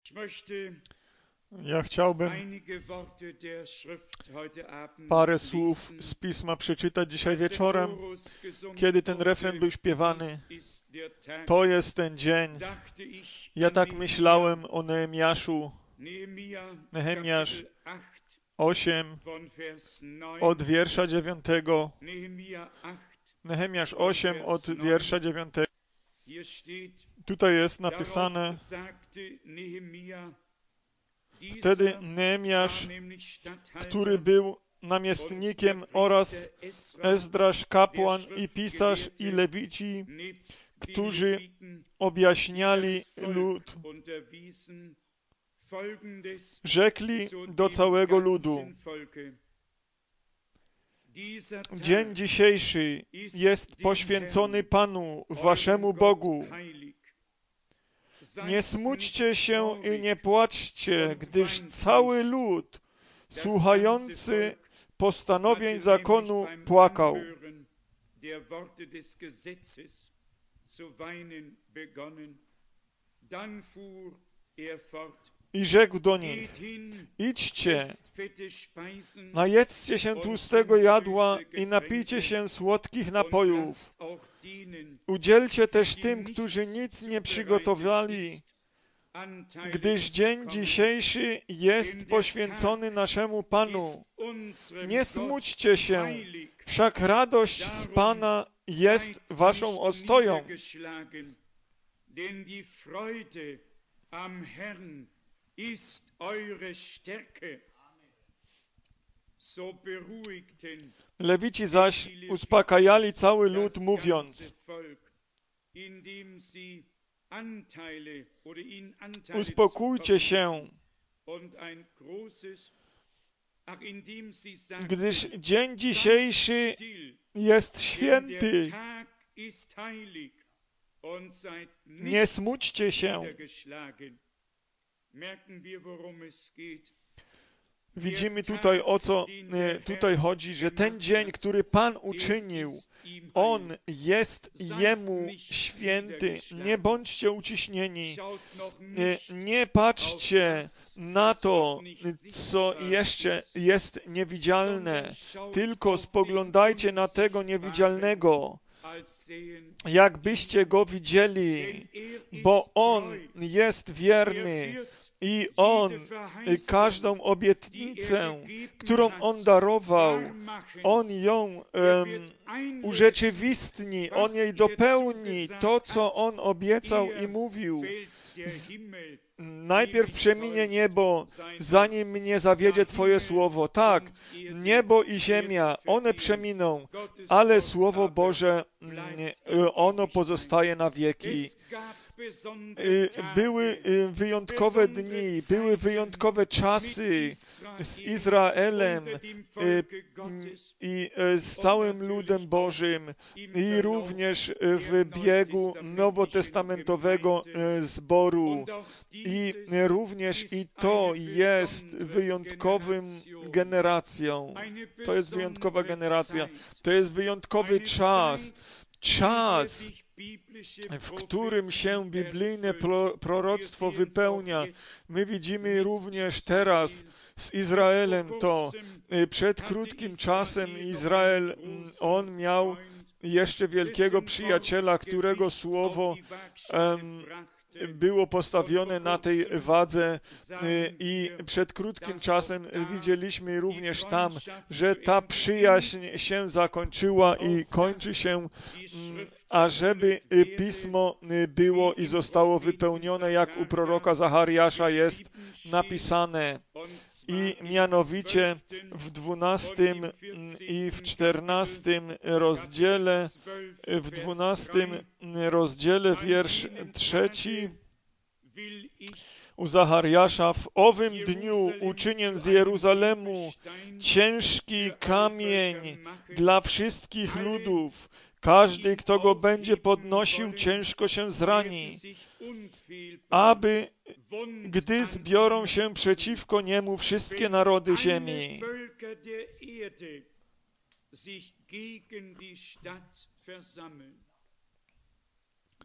Ja chciałbym parę słów z Pisma przeczytać dzisiaj wieczorem, kiedy ten refren był śpiewany. To jest ten dzień. Ja tak myślałem o Nehemiaszu. Nehemiasz 8 od wiersza 9. Nehemiasz 8 od wiersza 9. Tutaj jest napisane: wtedy Nehemiasz, który był namiestnikiem, oraz Ezdrasz kapłan i pisarz i lewici, którzy objaśniali lud, rzekli do całego ludu: dzień dzisiejszy jest poświęcony Panu, waszemu Bogu. Nie smućcie się i nie płaczcie, gdyż cały lud, słuchający postanowień zakonu, płakał. I rzekł do nich: idźcie, najedzcie się tłustego jadła i napijcie się słodkich napojów. Udzielcie też tym, którzy nic nie przygotowali, gdyż dzień dzisiejszy jest poświęcony naszemu Panu. Nie smućcie się, wszak radość z Pana jest waszą ostoją. Lewici zaś uspokajali cały lud, mówiąc: uspokójcie się, gdyż dzień dzisiejszy jest święty. Nie smućcie się. Widzimy tutaj, o co tutaj chodzi, że ten dzień, który Pan uczynił, on jest Jemu święty. Nie bądźcie uciśnieni. Nie patrzcie na to, co jeszcze jest niewidzialne, tylko spoglądajcie na tego niewidzialnego, jakbyście Go widzieli, bo On jest wierny i On każdą obietnicę, którą On darował, On ją urzeczywistni, On jej dopełni, to, co On obiecał i mówił. Najpierw przeminie niebo, zanim mnie zawiedzie Twoje słowo. Tak, niebo i ziemia, one przeminą, ale Słowo Boże, ono pozostaje na wieki. Były wyjątkowe dni, były wyjątkowe czasy z Izraelem i z całym ludem Bożym i również w biegu nowotestamentowego zboru. I również i to jest wyjątkowym generacją. To jest wyjątkowa generacja. To jest wyjątkowy czas. Czas, w którym się biblijne proroctwo wypełnia. My widzimy również teraz z Izraelem to. Przed krótkim czasem Izrael, on miał jeszcze wielkiego przyjaciela, którego słowo było postawione na tej wadze i przed krótkim czasem widzieliśmy również tam, że ta przyjaźń się zakończyła i kończy się, ażeby Pismo było i zostało wypełnione, jak u proroka Zachariasza jest napisane. I mianowicie w 12 i w 14 rozdziale, w 12 rozdziale wiersz 3 u Zachariasza: w owym dniu uczynię z Jeruzalemu ciężki kamień dla wszystkich ludów. Każdy, kto go będzie podnosił, ciężko się zrani, aby, gdy zbiorą się przeciwko niemu wszystkie narody ziemi.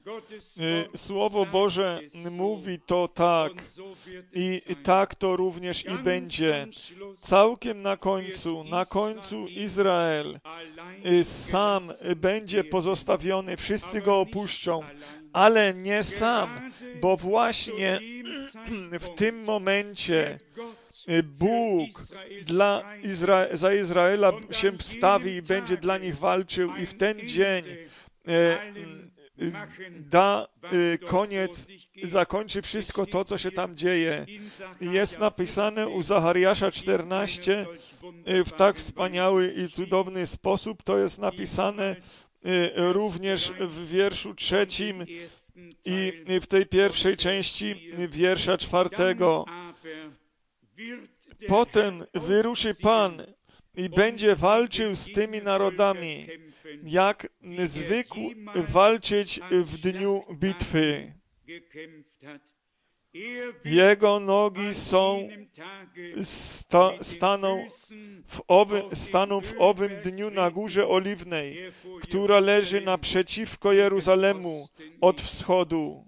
Słowo Boże mówi to tak i tak to również i będzie. Całkiem na końcu Izrael sam będzie pozostawiony, wszyscy go opuszczą, ale nie sam, bo właśnie w tym momencie Bóg za Izraela się wstawi i będzie dla nich walczył i w ten dzień zakończy wszystko to, co się tam dzieje. Jest napisane u Zachariasza 14 w tak wspaniały i cudowny sposób. To jest napisane również w wierszu 3 i w tej pierwszej części wiersza 4. Potem wyruszy Pan i będzie walczył z tymi narodami, jak zwykł walczyć w dniu bitwy. Jego nogi staną w owym dniu na Górze Oliwnej, która leży naprzeciwko Jeruzalemu od wschodu.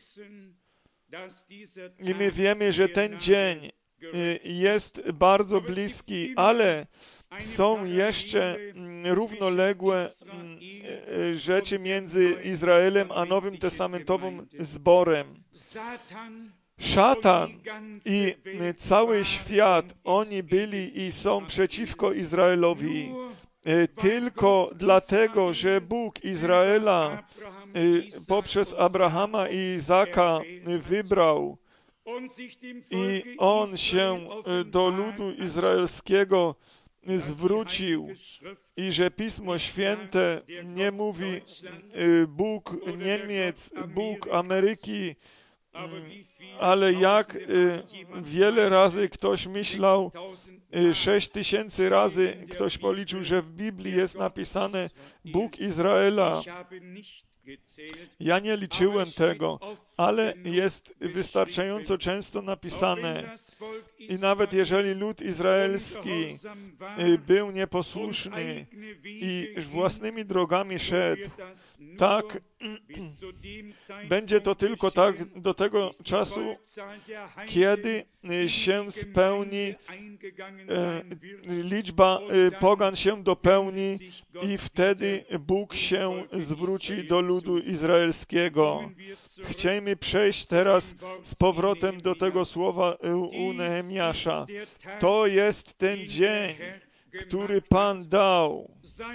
I my wiemy, że ten dzień jest bardzo bliski, ale są jeszcze równoległe rzeczy między Izraelem a Nowym Testamentowym zborem. Szatan i cały świat, oni byli i są przeciwko Izraelowi. Tylko dlatego, że Bóg Izraela poprzez Abrahama i Izaka wybrał i on się do ludu izraelskiego zwrócił i że Pismo Święte nie mówi Bóg Niemiec, Bóg Ameryki, ale jak wiele razy ktoś myślał, 6000 razy ktoś policzył, że w Biblii jest napisane Bóg Izraela. Ja nie liczyłem tego, ale jest wystarczająco często napisane. I nawet jeżeli lud izraelski był nieposłuszny i własnymi drogami szedł, tak będzie to tylko tak do tego czasu, kiedy się spełni liczba pogan się dopełni i wtedy Bóg się zwróci do ludu izraelskiego. Chciejmy przejść teraz z powrotem do tego słowa u Nehemiasza. To jest ten dzień, który Pan dał.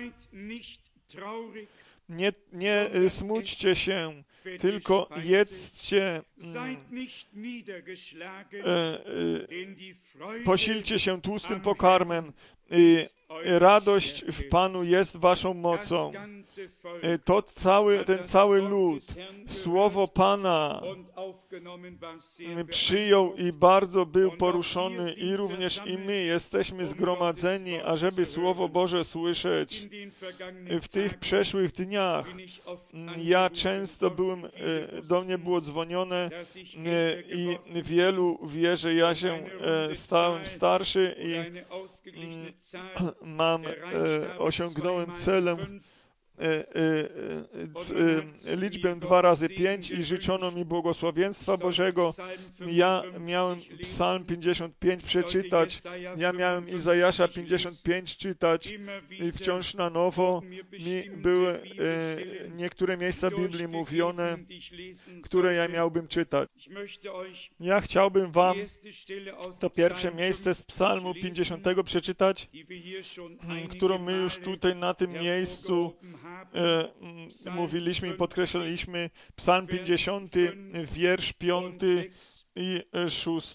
Nie smućcie się, tylko jedzcie, posilcie się tłustym pokarmem. Radość w Panu jest waszą mocą. Ten cały lud słowo Pana przyjął i bardzo był poruszony i również i my jesteśmy zgromadzeni, ażeby Słowo Boże słyszeć. W tych przeszłych dniach ja często do mnie było dzwonione i wielu wie, że ja się stałem starszy i osiągnąłem celem liczbę 2 razy 5 i życzono mi błogosławieństwa Bożego. Ja miałem Psalm 55 przeczytać, ja miałem Izajasza 55 czytać i wciąż na nowo mi były niektóre miejsca Biblii mówione, które ja miałbym czytać. Ja chciałbym wam to pierwsze miejsce z Psalmu 50 przeczytać, którą my już tutaj na tym miejscu mówiliśmy i podkreślaliśmy. Psalm 50, wiersz 5 i 6.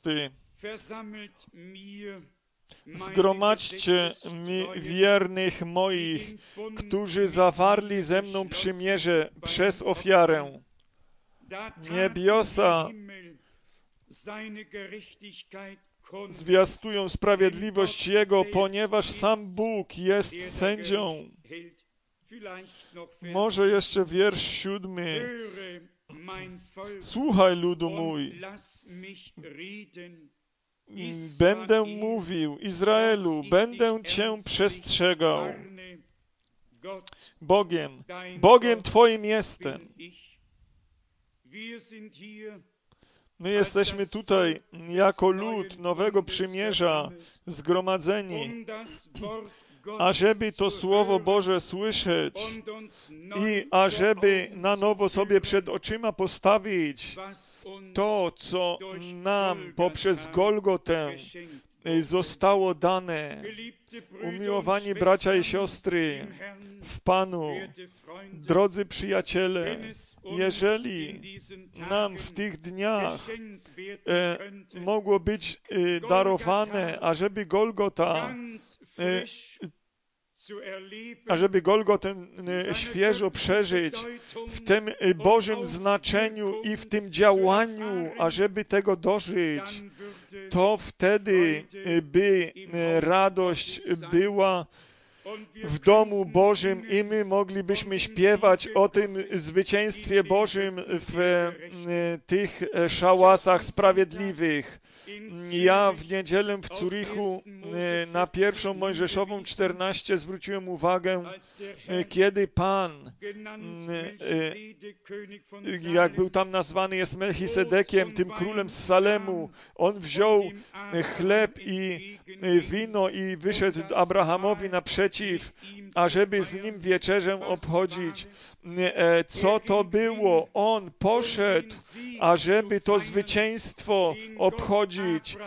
Zgromadźcie mi wiernych moich, którzy zawarli ze mną przymierze przez ofiarę. Niebiosa zwiastują sprawiedliwość Jego, ponieważ sam Bóg jest sędzią. Może jeszcze wiersz 7. Słuchaj, ludu mój, będę mówił, Izraelu, będę Cię przestrzegał. Bogiem Twoim jestem My jesteśmy tutaj jako lud Nowego Przymierza zgromadzeni, ażeby to Słowo Boże słyszeć i ażeby na nowo sobie przed oczyma postawić to, co nam poprzez Golgotę zostało dane. Umiłowani bracia i siostry w Panu, drodzy przyjaciele, jeżeli nam w tych dniach mogło być darowane, ażeby Golgotę świeżo przeżyć w tym Bożym znaczeniu i w tym działaniu, ażeby tego dożyć, to wtedy by radość była w domu Bożym i my moglibyśmy śpiewać o tym zwycięstwie Bożym w tych szałasach sprawiedliwych. Ja w niedzielę w Zurichu na pierwszą Mojżeszową 14 zwróciłem uwagę, kiedy Pan, jak był tam nazwany, jest Melchisedekiem, tym królem z Salemu, on wziął chleb i wino i wyszedł Abrahamowi naprzeciw, ażeby z nim wieczerzę obchodzić. Co to było? On poszedł, ażeby to zwycięstwo obchodzić,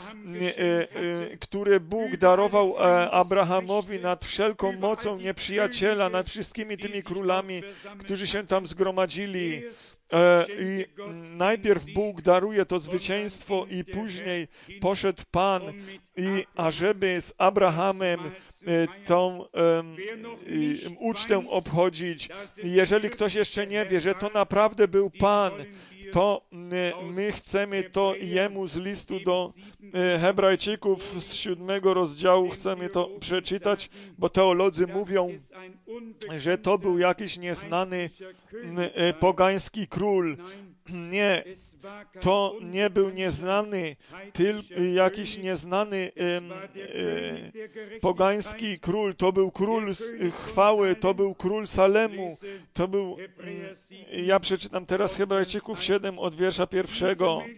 które Bóg darował Abrahamowi nad wszelką mocą nieprzyjaciela, nad wszystkimi tymi królami, którzy się tam zgromadzili. I najpierw Bóg daruje to zwycięstwo i później poszedł Pan i ażeby z Abrahamem tą ucztę obchodzić. Jeżeli ktoś jeszcze nie wie, że to naprawdę był Pan, to my chcemy to Jemu z listu do Hebrajczyków z 7 rozdziału, chcemy to przeczytać, bo teolodzy mówią, że to był jakiś nieznany pogański król. Nie, to nie był nieznany, jakiś nieznany pogański król, to był król chwały, to był król Salemu, to był, ja przeczytam teraz Hebrajczyków 7 od wiersza 1.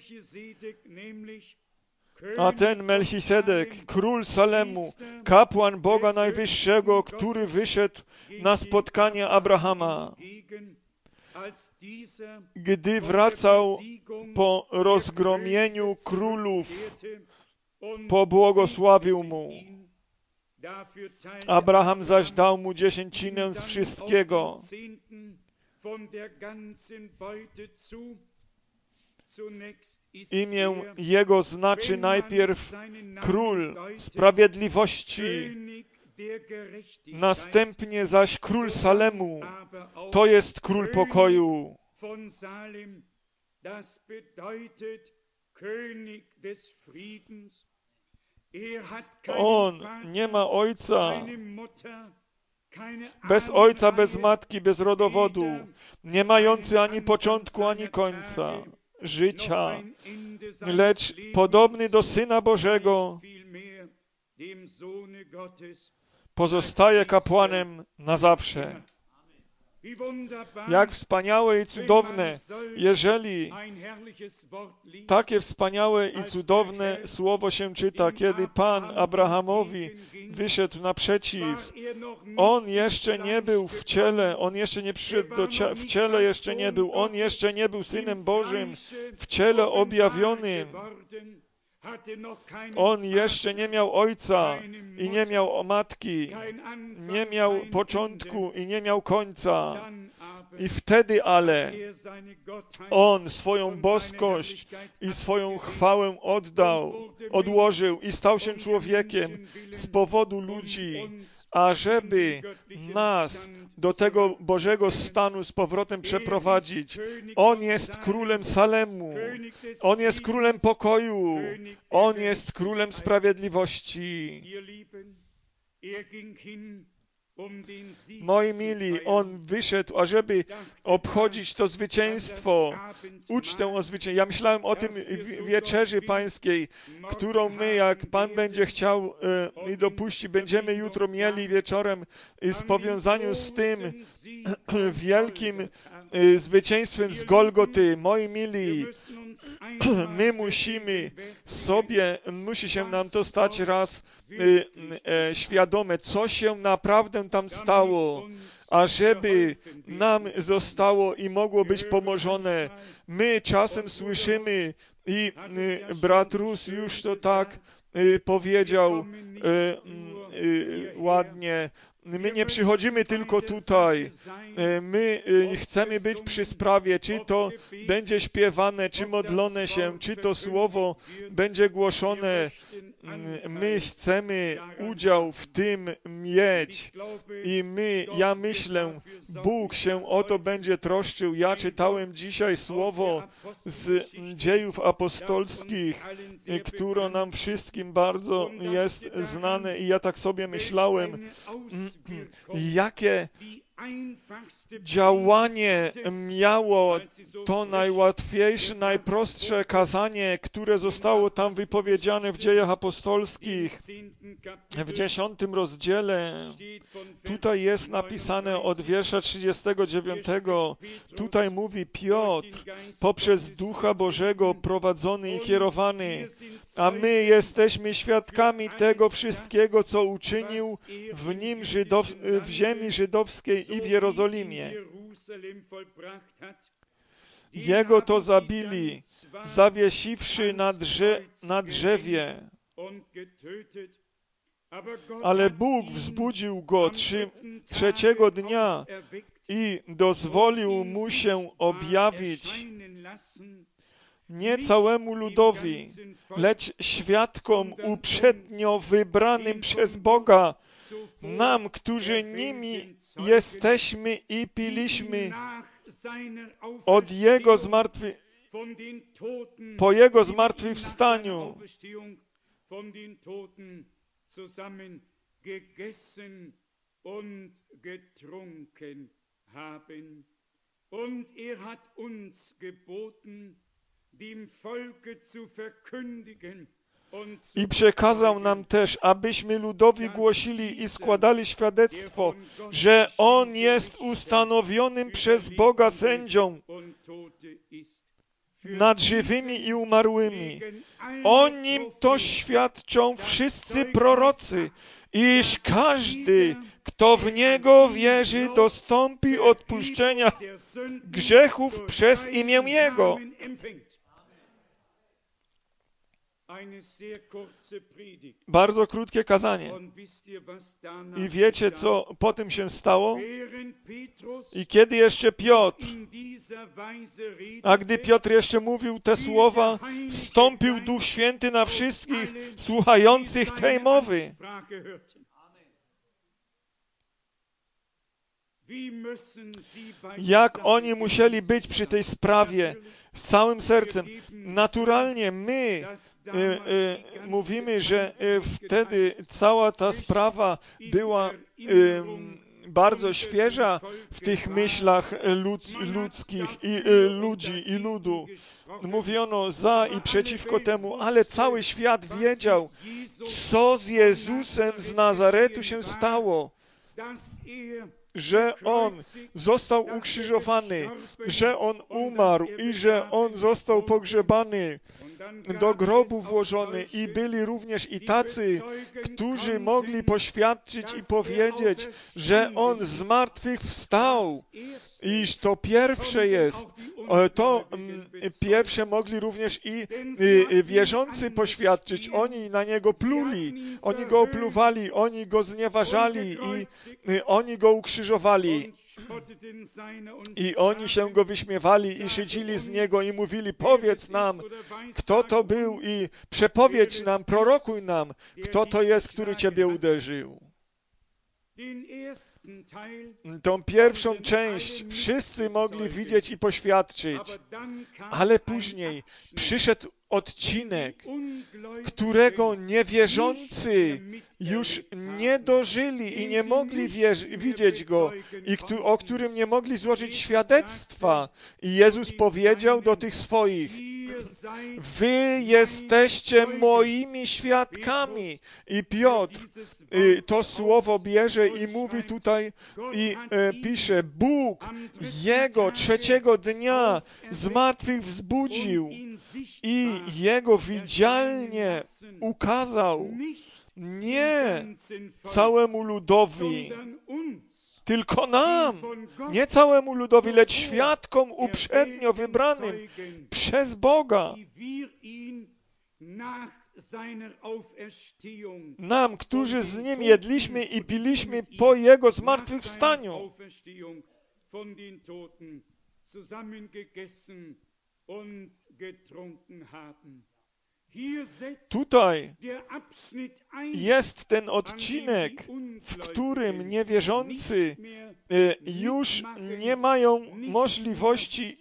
A ten Melchisedek, król Salemu, kapłan Boga Najwyższego, który wyszedł na spotkanie Abrahama, gdy wracał po rozgromieniu królów, pobłogosławił mu. Abraham zaś dał mu 10% z wszystkiego. Imię jego znaczy najpierw król sprawiedliwości, następnie zaś król Salemu, to jest król pokoju. On nie ma ojca, bez ojca, bez matki, bez rodowodu, nie mający ani początku, ani końca życia, lecz podobny do Syna Bożego, pozostaje kapłanem na zawsze. Jak wspaniałe i cudowne, jeżeli takie wspaniałe i cudowne słowo się czyta, kiedy Pan Abrahamowi wyszedł naprzeciw. On jeszcze nie był w ciele, on jeszcze nie przyszedł w ciele, jeszcze nie był. On jeszcze nie był Synem Bożym w ciele objawionym. On jeszcze nie miał ojca i nie miał matki, nie miał początku i nie miał końca. I wtedy ale on swoją boskość i swoją chwałę odłożył i stał się człowiekiem z powodu ludzi, ażeby nas do tego Bożego stanu z powrotem przeprowadzić. On jest królem Salemu, on jest królem pokoju, on jest królem sprawiedliwości. Moi mili, on wyszedł, ażeby obchodzić to zwycięstwo, ucztę o zwycięstwie. Ja myślałem o tym wieczerzy pańskiej, którą my, jak Pan będzie chciał i dopuści, będziemy jutro mieli wieczorem w powiązaniu z tym wielkim zwycięstwem z Golgoty. Moi mili, my musi się nam to stać raz świadome, co się naprawdę tam stało, ażeby nam zostało i mogło być pomożone. My czasem słyszymy i brat Rus już to tak powiedział ładnie. My nie przychodzimy tylko tutaj. My chcemy być przy sprawie, czy to będzie śpiewane, czy modlone się, czy to słowo będzie głoszone. My chcemy udział w tym mieć. I ja myślę, Bóg się o to będzie troszczył. Ja czytałem dzisiaj słowo z Dziejów Apostolskich, które nam wszystkim bardzo jest znane i ja tak sobie myślałem, jakie działanie miało to najłatwiejsze, najprostsze kazanie, które zostało tam wypowiedziane w Dziejach Apostolskich w 10 rozdziale. Tutaj jest napisane od wiersza 39. Tutaj mówi Piotr, poprzez Ducha Bożego prowadzony i kierowany, a my jesteśmy świadkami tego wszystkiego, co uczynił w nim w ziemi żydowskiej i w Jerozolimie. Jego to zabili, zawiesiwszy na drzewie. Ale Bóg wzbudził go trzeciego dnia i dozwolił mu się objawić nie całemu ludowi, lecz świadkom uprzednio wybranym przez Boga, nam, którzy nimi jesteśmy i piliśmy po Jego zmartwychwstaniu. Und hat uns geboten, dem Volke zu verkündigen. I przekazał nam też, abyśmy ludowi głosili i składali świadectwo, że On jest ustanowionym przez Boga sędzią nad żywymi i umarłymi. O Nim to świadczą wszyscy prorocy, iż każdy, kto w Niego wierzy, dostąpi odpuszczenia grzechów przez imię Jego. Bardzo krótkie kazanie. I wiecie, co po tym się stało? I kiedy jeszcze Piotr, a gdy Piotr jeszcze mówił te słowa, stąpił Duch Święty na wszystkich słuchających tej mowy. Jak oni musieli być przy tej sprawie z całym sercem. Naturalnie my mówimy, że wtedy cała ta sprawa była bardzo świeża w tych myślach ludzkich i ludzi i ludu. Mówiono za i przeciwko temu, ale cały świat wiedział, co z Jezusem z Nazaretu się stało. Że On został ukrzyżowany, że On umarł i że On został pogrzebany, do grobu włożony i byli również i tacy, którzy mogli poświadczyć i powiedzieć, że On z martwych wstał, iż to pierwsze jest. To pierwsze mogli również i wierzący poświadczyć. Oni na Niego pluli, oni Go opluwali, oni Go znieważali i oni Go ukrzyżowali. I oni się Go wyśmiewali i szydzili z Niego i mówili, powiedz nam, kto to był i przepowiedz nam, prorokuj nam, kto to jest, który Ciebie uderzył. Tą pierwszą część wszyscy mogli widzieć i poświadczyć, ale później przyszedł odcinek, którego niewierzący już nie dożyli i nie mogli widzieć go i o którym nie mogli złożyć świadectwa. I Jezus powiedział do tych swoich, Wy jesteście moimi świadkami. I Piotr to słowo bierze i mówi tutaj i pisze, Bóg Jego trzeciego dnia z martwych wzbudził i Jego widzialnie ukazał nie całemu ludowi, tylko nam, nie całemu ludowi, lecz świadkom uprzednio wybranym przez Boga. Nam, którzy z Nim jedliśmy i piliśmy po Jego zmartwychwstaniu. Tutaj jest ten odcinek, w którym niewierzący już nie mają możliwości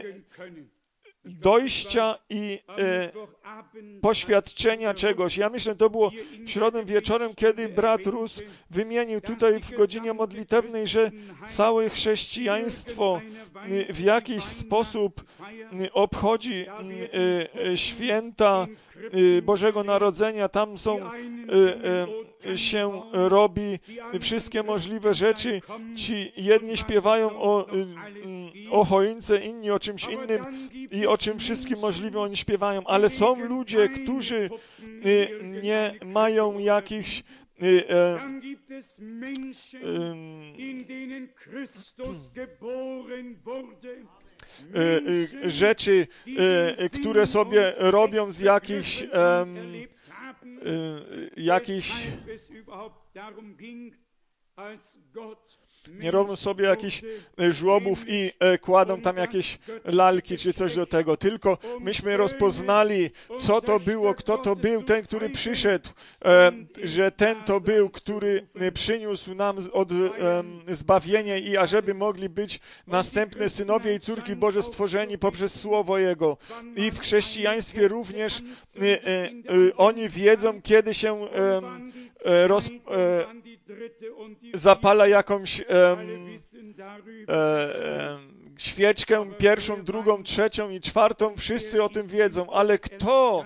dojścia i poświadczenia czegoś. Ja myślę, to było w środę wieczorem, kiedy brat Rus wymienił tutaj w godzinie modlitewnej, że całe chrześcijaństwo w jakiś sposób obchodzi święta Bożego Narodzenia. Tam się robi wszystkie możliwe rzeczy. Ci jedni śpiewają o choince, inni o czymś innym i o czym wszystkim możliwym oni śpiewają, ale są ludzie, którzy nie mają jakichś rzeczy, które sobie robią z jakichś nie robią sobie jakichś żłobów i kładą tam jakieś lalki czy coś do tego. Tylko myśmy rozpoznali, co to było, kto to był, ten, który przyszedł, że ten to był, który przyniósł nam zbawienie i ażeby mogli być następne synowie i córki Boże stworzeni poprzez Słowo Jego. I w chrześcijaństwie również oni wiedzą, kiedy się zapala jakąś świeczkę, pierwszą, drugą, trzecią i czwartą, wszyscy o tym wiedzą, ale kto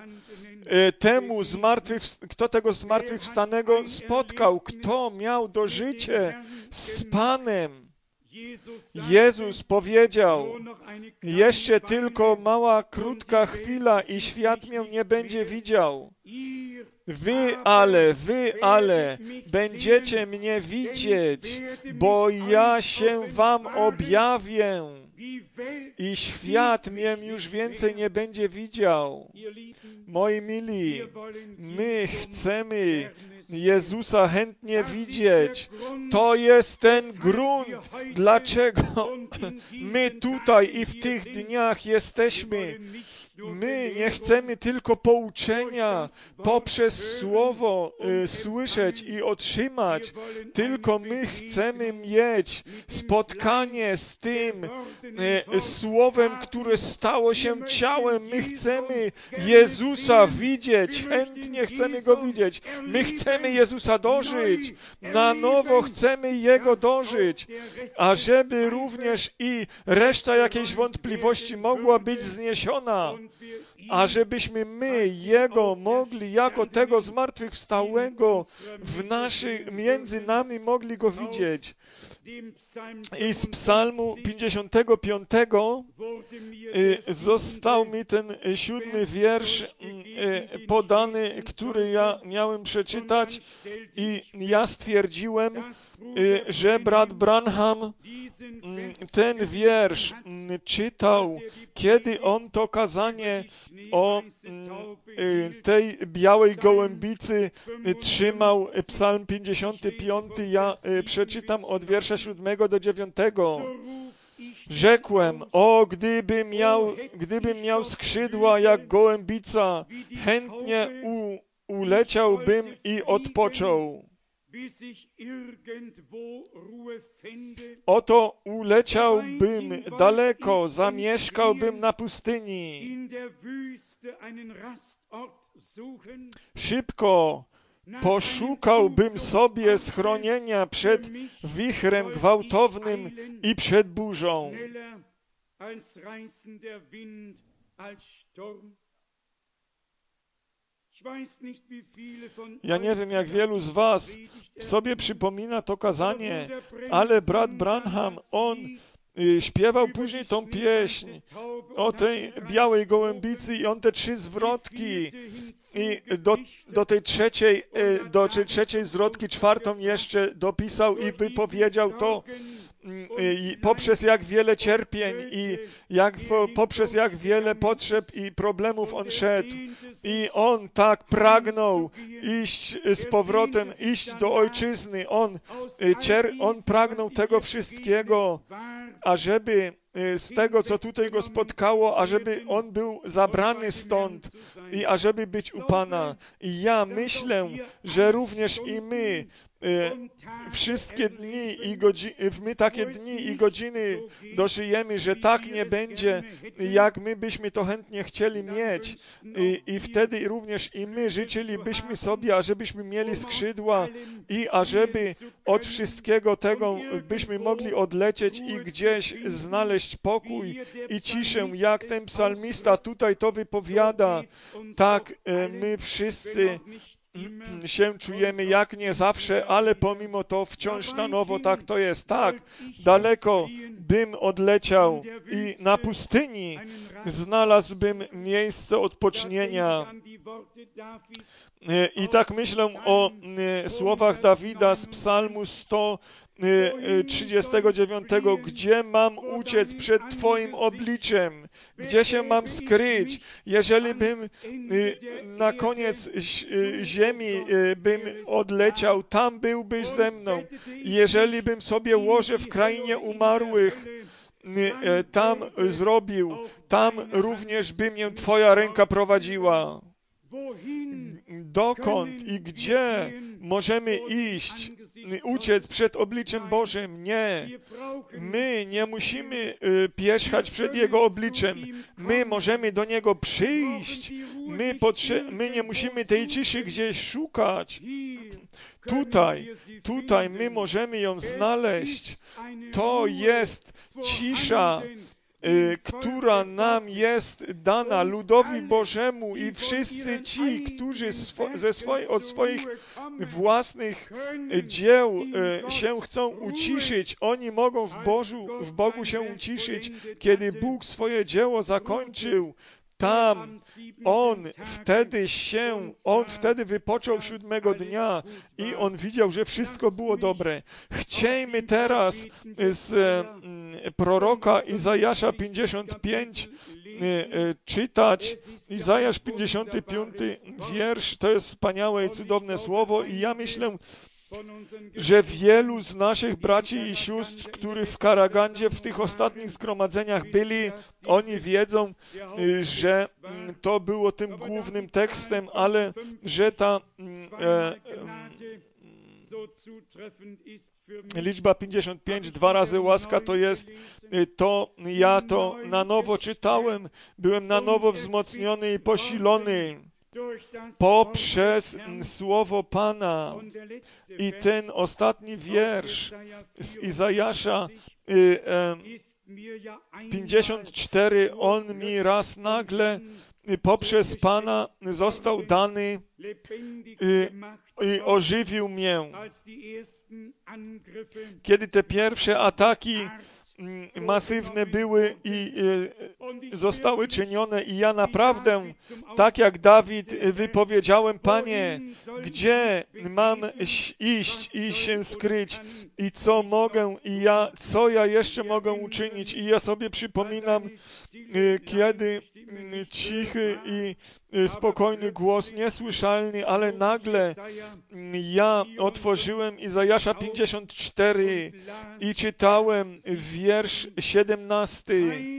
tego zmartwychwstanego spotkał, kto miał dożycie z Panem? Jezus powiedział, jeszcze tylko mała, krótka chwila i świat mnie nie będzie widział. Wy ale będziecie mnie widzieć, bo ja się wam objawię i świat mnie już więcej nie będzie widział. Moi mili, my chcemy Jezusa chętnie widzieć. To jest ten grunt, dlaczego my tutaj i w tych dniach jesteśmy. My nie chcemy tylko pouczenia poprzez Słowo słyszeć i otrzymać, tylko my chcemy mieć spotkanie z tym Słowem, które stało się ciałem. My chcemy Jezusa widzieć, chętnie chcemy Go widzieć. My chcemy Jezusa dożyć, na nowo chcemy Jego dożyć, ażeby również i reszta jakiejś wątpliwości mogła być zniesiona. A żebyśmy my Jego mogli jako tego zmartwychwstałego między nami mogli Go widzieć. I z Psalmu 55 został mi ten 7 wiersz podany, który ja miałem przeczytać i ja stwierdziłem, że brat Branham ten wiersz czytał, kiedy on to kazanie o tej białej gołębicy trzymał, Psalm 55, ja przeczytam od wiersza 7 do 9. Rzekłem, gdybym miał skrzydła jak gołębica, chętnie uleciałbym i odpoczął. Oto uleciałbym daleko, zamieszkałbym na pustyni. Szybko poszukałbym sobie schronienia przed wichrem gwałtownym i przed burzą. Ja nie wiem, jak wielu z was sobie przypomina to kazanie, ale brat Branham, on śpiewał później tą pieśń o tej białej gołębicy i on te 3 zwrotki i do tej trzeciej zwrotki 4. jeszcze dopisał i wypowiedział to poprzez jak wiele cierpień i poprzez jak wiele potrzeb i problemów on szedł. I on tak pragnął iść z powrotem, iść do ojczyzny. On pragnął tego wszystkiego, ażeby z tego, co tutaj go spotkało, ażeby on był zabrany stąd i ażeby być u Pana. I ja myślę, że również i my wszystkie dni i my takie dni i godziny dożyjemy, że tak nie będzie, jak my byśmy to chętnie chcieli mieć. I wtedy również i my życzylibyśmy sobie, ażebyśmy mieli skrzydła i ażeby od wszystkiego tego byśmy mogli odlecieć i gdzieś znaleźć pokój i ciszę, jak ten psalmista tutaj to wypowiada. Tak my wszyscy się czujemy, jak nie zawsze, ale pomimo to wciąż na nowo tak to jest. Tak, daleko bym odleciał i na pustyni znalazłbym miejsce odpocznienia. I tak myślę o słowach Dawida z Psalmu 139. Gdzie mam uciec przed Twoim obliczem? Gdzie się mam skryć? Jeżeli bym na koniec ziemi bym odleciał, tam byłbyś ze mną. Jeżeli bym sobie łoże w krainie umarłych tam zrobił, tam również by mnie Twoja ręka prowadziła. Dokąd i gdzie możemy iść, uciec przed obliczem Bożym? Nie. My nie musimy pierzchać przed Jego obliczem. My możemy do Niego przyjść. My nie musimy tej ciszy gdzieś szukać. Tutaj my możemy ją znaleźć. To jest cisza, która nam jest dana, ludowi Bożemu, i wszyscy ci, którzy od swoich własnych dzieł się chcą uciszyć, oni mogą w Bogu się uciszyć, kiedy Bóg swoje dzieło zakończył. Tam on wtedy wypoczął 7 dnia i on widział, że wszystko było dobre. Chciejmy teraz z proroka Izajasza 55 czytać. Izajasz 55 wiersz, to jest wspaniałe i cudowne słowo i ja myślę, że wielu z naszych braci i sióstr, którzy w Karagandzie w tych ostatnich zgromadzeniach byli, oni wiedzą, że to było tym głównym tekstem, ale że ta liczba 55, 2 razy łaska to jest, ja to na nowo czytałem, byłem na nowo wzmocniony i posilony poprzez słowo Pana. I ten ostatni wiersz z Izajasza 54, on mi raz nagle poprzez Pana został dany i ożywił mnie. Kiedy te pierwsze ataki masywne były i zostały czynione i ja naprawdę, tak jak Dawid, wypowiedziałem: Panie, gdzie mam iść i się skryć i co mogę co ja jeszcze mogę uczynić? I ja sobie przypominam, kiedy cichy i spokojny głos, niesłyszalny, ale nagle ja otworzyłem Izajasza 54 i czytałem wiersz 17.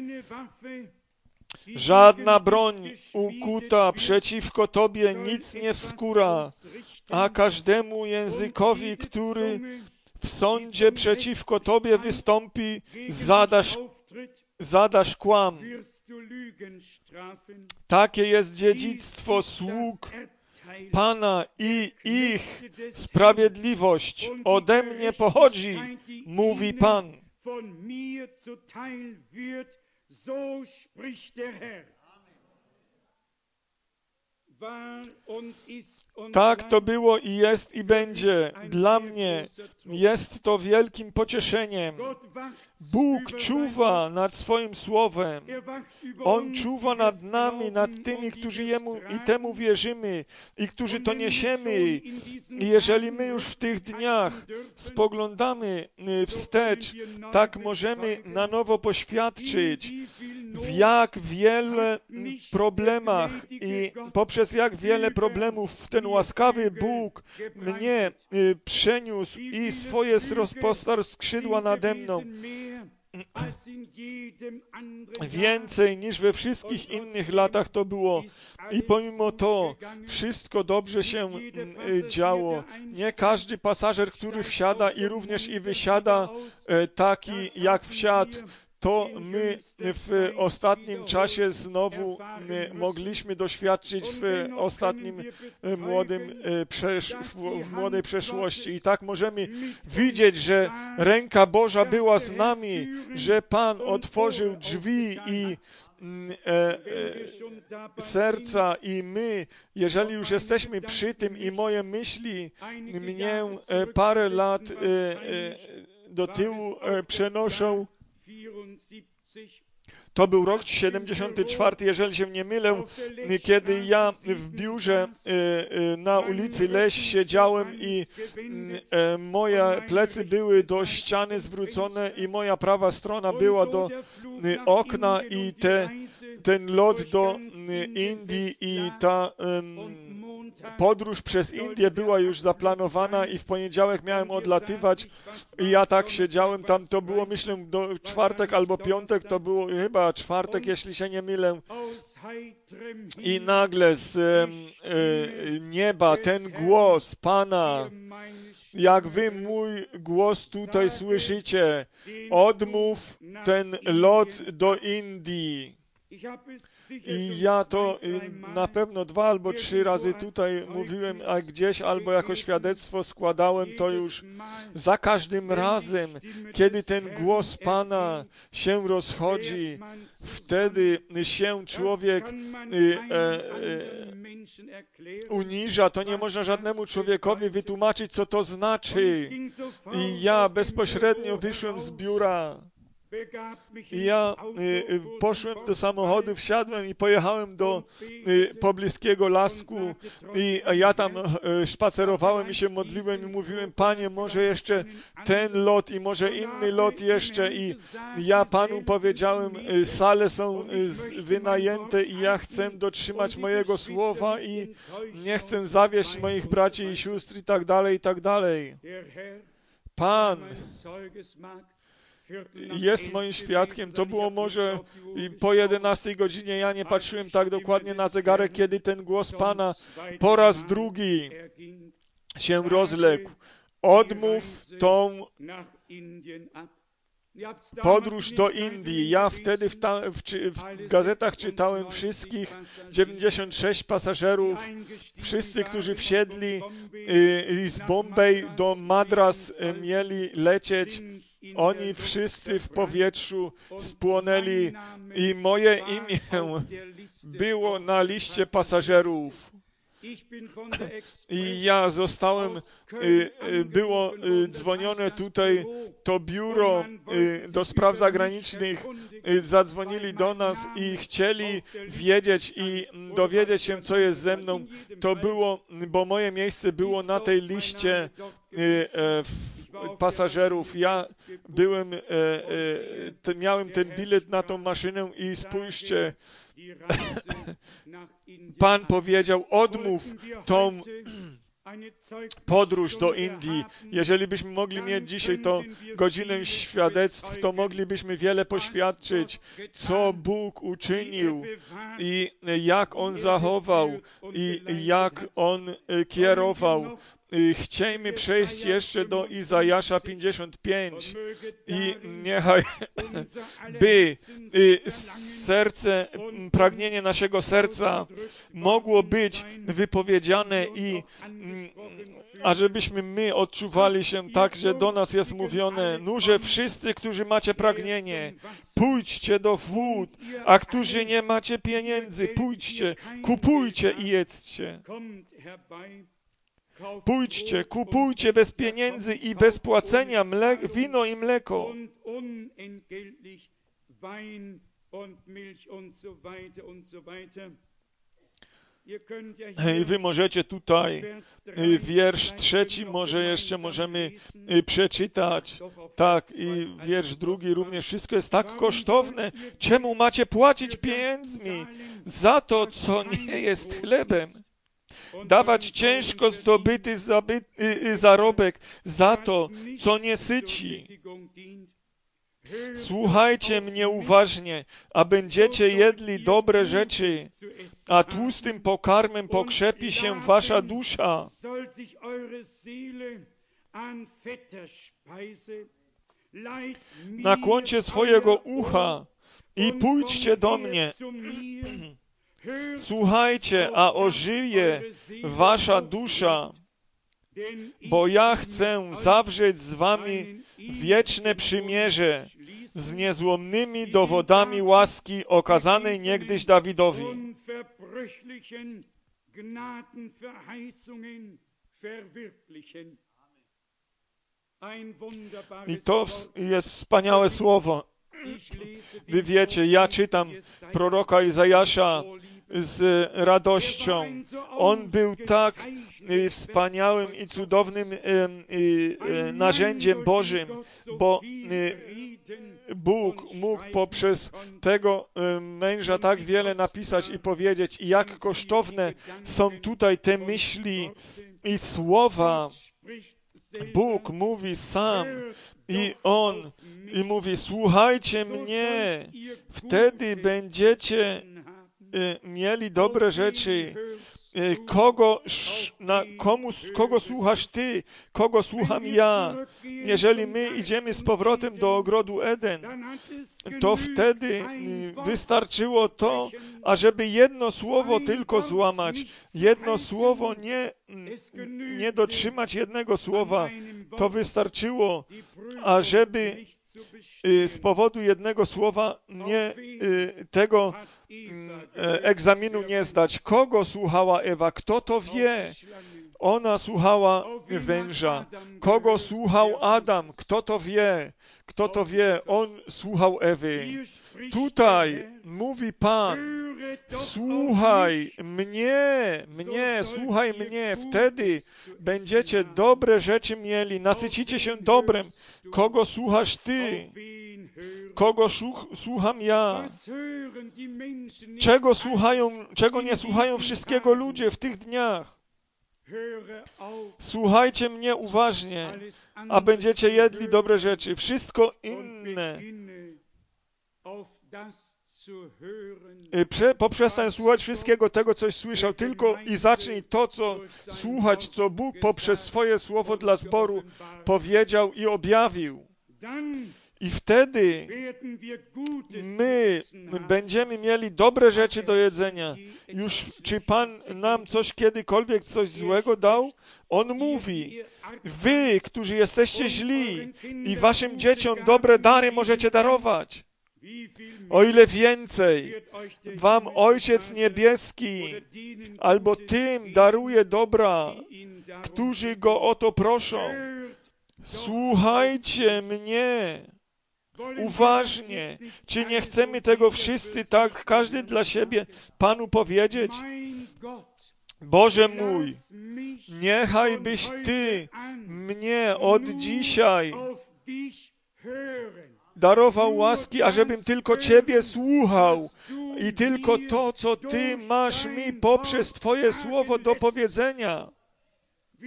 Żadna broń ukuta przeciwko Tobie nic nie wskóra, a każdemu językowi, który w sądzie przeciwko Tobie wystąpi, zadasz kłam. Takie jest dziedzictwo sług Pana i ich sprawiedliwość ode mnie pochodzi, mówi Pan. Tak to było i jest i będzie. Dla mnie jest to wielkim pocieszeniem. Bóg czuwa nad swoim słowem. On czuwa nad nami, nad tymi, którzy Jemu i Temu wierzymy i którzy to niesiemy. I jeżeli my już w tych dniach spoglądamy wstecz, tak możemy na nowo poświadczyć, w jak wiele problemach i poprzez jak wiele problemów ten łaskawy Bóg mnie przeniósł i swoje rozpostarł skrzydła nade mną. Więcej niż we wszystkich innych latach to było. I pomimo to wszystko dobrze się działo. Nie każdy pasażer, który wsiada i również i wysiada taki jak wsiadł, to my w ostatnim czasie znowu mogliśmy doświadczyć w ostatnim w młodej przeszłości. I tak możemy widzieć, że ręka Boża była z nami, że Pan otworzył drzwi i serca i my, jeżeli już jesteśmy przy tym i moje myśli mnie parę lat do tyłu przenoszą. To był rok 74, jeżeli się nie mylę, kiedy ja w biurze na ulicy Leś siedziałem i moje plecy były do ściany zwrócone i moja prawa strona była do okna i ten lot do Indii i ta podróż przez Indię była już zaplanowana i w poniedziałek miałem odlatywać i ja tak siedziałem tam, to było myślę czwartek albo piątek, to było chyba czwartek, jeśli się nie mylę. I nagle z nieba ten głos Pana, jak wy mój głos tutaj słyszycie, odmów ten lot do Indii. I ja to na pewno 2 albo 3 razy tutaj mówiłem, a gdzieś albo jako świadectwo składałem to już za każdym razem, kiedy ten głos Pana się rozchodzi, wtedy się człowiek uniża. To nie można żadnemu człowiekowi wytłumaczyć, co to znaczy. I ja bezpośrednio wyszłem z biura. I ja poszłem do samochodu, wsiadłem i pojechałem do pobliskiego lasku i ja tam spacerowałem i się modliłem i mówiłem, Panie, może jeszcze ten lot i może inny lot jeszcze i ja Panu powiedziałem, sale są wynajęte i ja chcę dotrzymać mojego słowa i nie chcę zawieść moich braci i sióstr i tak dalej, i tak dalej. Pan jest moim świadkiem. To było może po 11 godzinie. Ja nie patrzyłem tak dokładnie na zegarek, kiedy ten głos Pana po raz drugi się rozległ. Odmów tą podróż do Indii. Ja wtedy w gazetach czytałem wszystkich 96 pasażerów, wszyscy, którzy wsiedli z Bombay do Madras mieli lecieć. Oni wszyscy w powietrzu spłonęli i moje imię było na liście pasażerów. I ja zostałem, było dzwonione tutaj, to biuro do spraw zagranicznych, zadzwonili do nas i chcieli wiedzieć i dowiedzieć się, co jest ze mną. To było, bo moje miejsce było na tej liście pasażerów. Ja byłem, miałem ten bilet na tą maszynę i spójrzcie, Pan powiedział, odmów tą podróż do Indii. Jeżeli byśmy mogli mieć dzisiaj to godzinę świadectw, to moglibyśmy wiele poświadczyć, co Bóg uczynił i jak On zachował i jak On kierował. chciejmy przejść jeszcze do Izajasza 55 i niechaj by serce, pragnienie naszego serca mogło być wypowiedziane i ażebyśmy my odczuwali się tak, że do nas jest mówione: nurze wszyscy, którzy macie pragnienie, pójdźcie do wód, a którzy nie macie pieniędzy, pójdźcie, kupujcie i jedzcie. Pójdźcie, kupujcie bez pieniędzy i bez płacenia wino i mleko. I wy możecie tutaj wiersz 3 może jeszcze możemy przeczytać. Tak, i wiersz 2 również. Wszystko jest tak kosztowne. Czemu macie płacić pieniędzmi za to, co nie jest chlebem? Dawać ciężko zdobyty zarobek za to, co nie syci. Słuchajcie mnie uważnie, a będziecie jedli dobre rzeczy, a tłustym pokarmem pokrzepi się wasza dusza. Nakłoncie swojego ucha i pójdźcie do mnie. Słuchajcie, a ożyje wasza dusza, bo ja chcę zawrzeć z wami wieczne przymierze z niezłomnymi dowodami łaski okazanej niegdyś Dawidowi. I to jest wspaniałe słowo. Wy wiecie, ja czytam proroka Izajasza z radością. On był tak wspaniałym i cudownym narzędziem Bożym, bo Bóg mógł poprzez tego męża tak wiele napisać i powiedzieć, i jak kosztowne są tutaj te myśli i słowa. Bóg mówi sam i On mówi: słuchajcie mnie, wtedy będziecie mieli dobre rzeczy. Kogo słuchasz ty? Kogo słucham ja? Jeżeli my idziemy z powrotem do ogrodu Eden, to wtedy wystarczyło to, ażeby jedno słowo tylko złamać. Jedno słowo, nie dotrzymać jednego słowa. To wystarczyło, ażeby z powodu jednego słowa tego egzaminu nie zdać. Kogo słuchała Ewa? Kto to wie? Ona słuchała węża. Kogo słuchał Adam? Kto to wie? Kto to wie? On słuchał Ewy. Tutaj mówi Pan: słuchaj mnie, słuchaj mnie, wtedy będziecie dobre rzeczy mieli, nasycicie się dobrem. Kogo słuchasz ty? Kogo słucham ja? Czego nie słuchają wszystkiego ludzie w tych dniach? Słuchajcie mnie uważnie, a będziecie jedli dobre rzeczy. Wszystko inne poprzestań słuchać wszystkiego tego, coś słyszał, tylko i zacznij to, co słuchać, co Bóg poprzez swoje słowo dla zboru powiedział i objawił. I wtedy my będziemy mieli dobre rzeczy do jedzenia. Już czy Pan nam kiedykolwiek coś złego dał? On mówi: wy, którzy jesteście źli i waszym dzieciom dobre dary możecie darować. O ile więcej wam Ojciec Niebieski albo tym daruje dobra, którzy Go o to proszą. Słuchajcie mnie uważnie. Czy nie chcemy tego wszyscy tak, każdy dla siebie, Panu powiedzieć? Boże mój, niechaj byś Ty mnie od dzisiaj darował łaski, ażebym tylko Ciebie słuchał i tylko to, co Ty masz mi poprzez Twoje słowo do powiedzenia.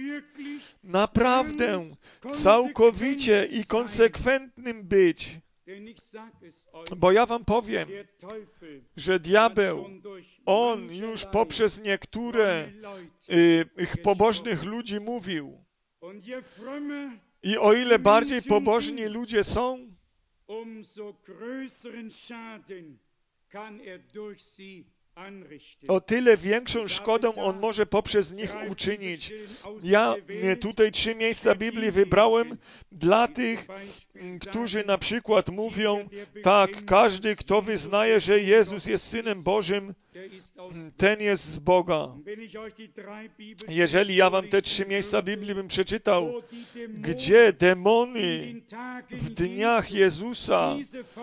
Naprawdę, całkowicie i konsekwentnym być. Bo ja wam powiem, że diabeł, on już poprzez niektóre pobożnych ludzi mówił. I o ile bardziej pobożni ludzie są, o tyle większą szkodę on może poprzez nich uczynić. Ja tutaj 3 miejsca Biblii wybrałem dla tych, którzy na przykład mówią, tak, każdy, kto wyznaje, że Jezus jest Synem Bożym, ten jest z Boga. Jeżeli ja wam te 3 miejsca Biblii bym przeczytał, gdzie demony w dniach Jezusa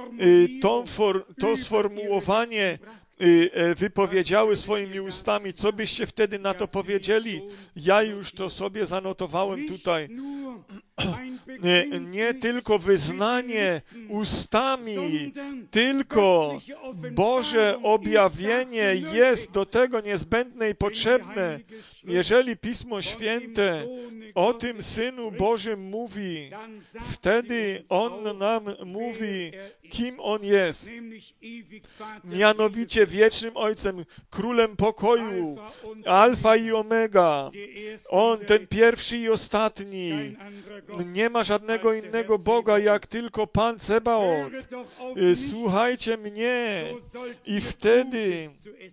to sformułowanie wypowiedziały swoimi ustami, co byście wtedy na to powiedzieli? Ja już to sobie zanotowałem tutaj. Nie tylko wyznanie ustami, tylko Boże objawienie jest do tego niezbędne i potrzebne. Jeżeli Pismo Święte o tym Synu Bożym mówi, wtedy On nam mówi, kim On jest. Mianowicie wiecznym Ojcem, Królem pokoju, Alfa i Omega. On, ten pierwszy i ostatni. Nie ma żadnego innego Boga, jak tylko Pan Cebaot. Słuchajcie mnie i wtedy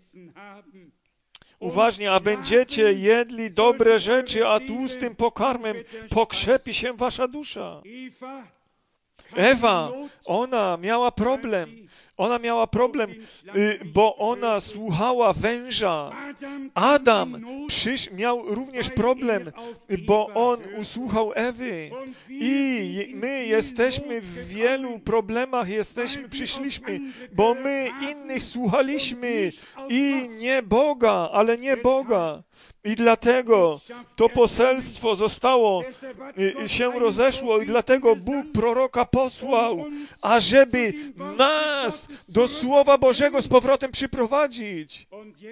uważnie, a będziecie jedli dobre rzeczy, a tłustym pokarmem pokrzepi się wasza dusza. Ewa, ona miała problem. Bo ona słuchała węża. Adam miał również problem, bo on usłuchał Ewy. I my jesteśmy w wielu problemach, przyszliśmy, bo my innych słuchaliśmy i nie Boga, ale nie Boga. I dlatego to poselstwo się rozeszło i dlatego Bóg proroka posłał, ażeby nas do Słowa Bożego z powrotem przyprowadzić.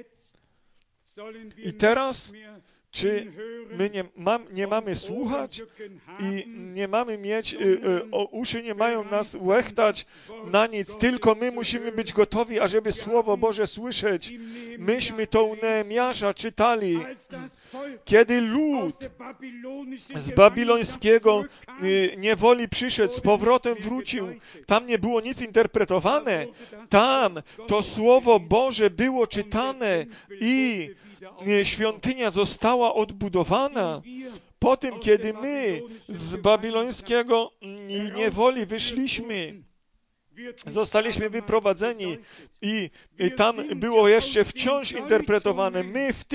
I teraz, czy my nie mamy słuchać i nie mamy mieć, uszy nie mają nas łechtać na nic, tylko my musimy być gotowi, ażeby Słowo Boże słyszeć. Myśmy to u Nehemiasza czytali, kiedy lud z babilońskiego niewoli przyszedł, z powrotem wrócił. Tam nie było nic interpretowane. Tam to Słowo Boże było czytane i świątynia została odbudowana. Po tym, kiedy my z babilońskiego niewoli wyszliśmy, zostaliśmy wyprowadzeni i tam było jeszcze wciąż interpretowane.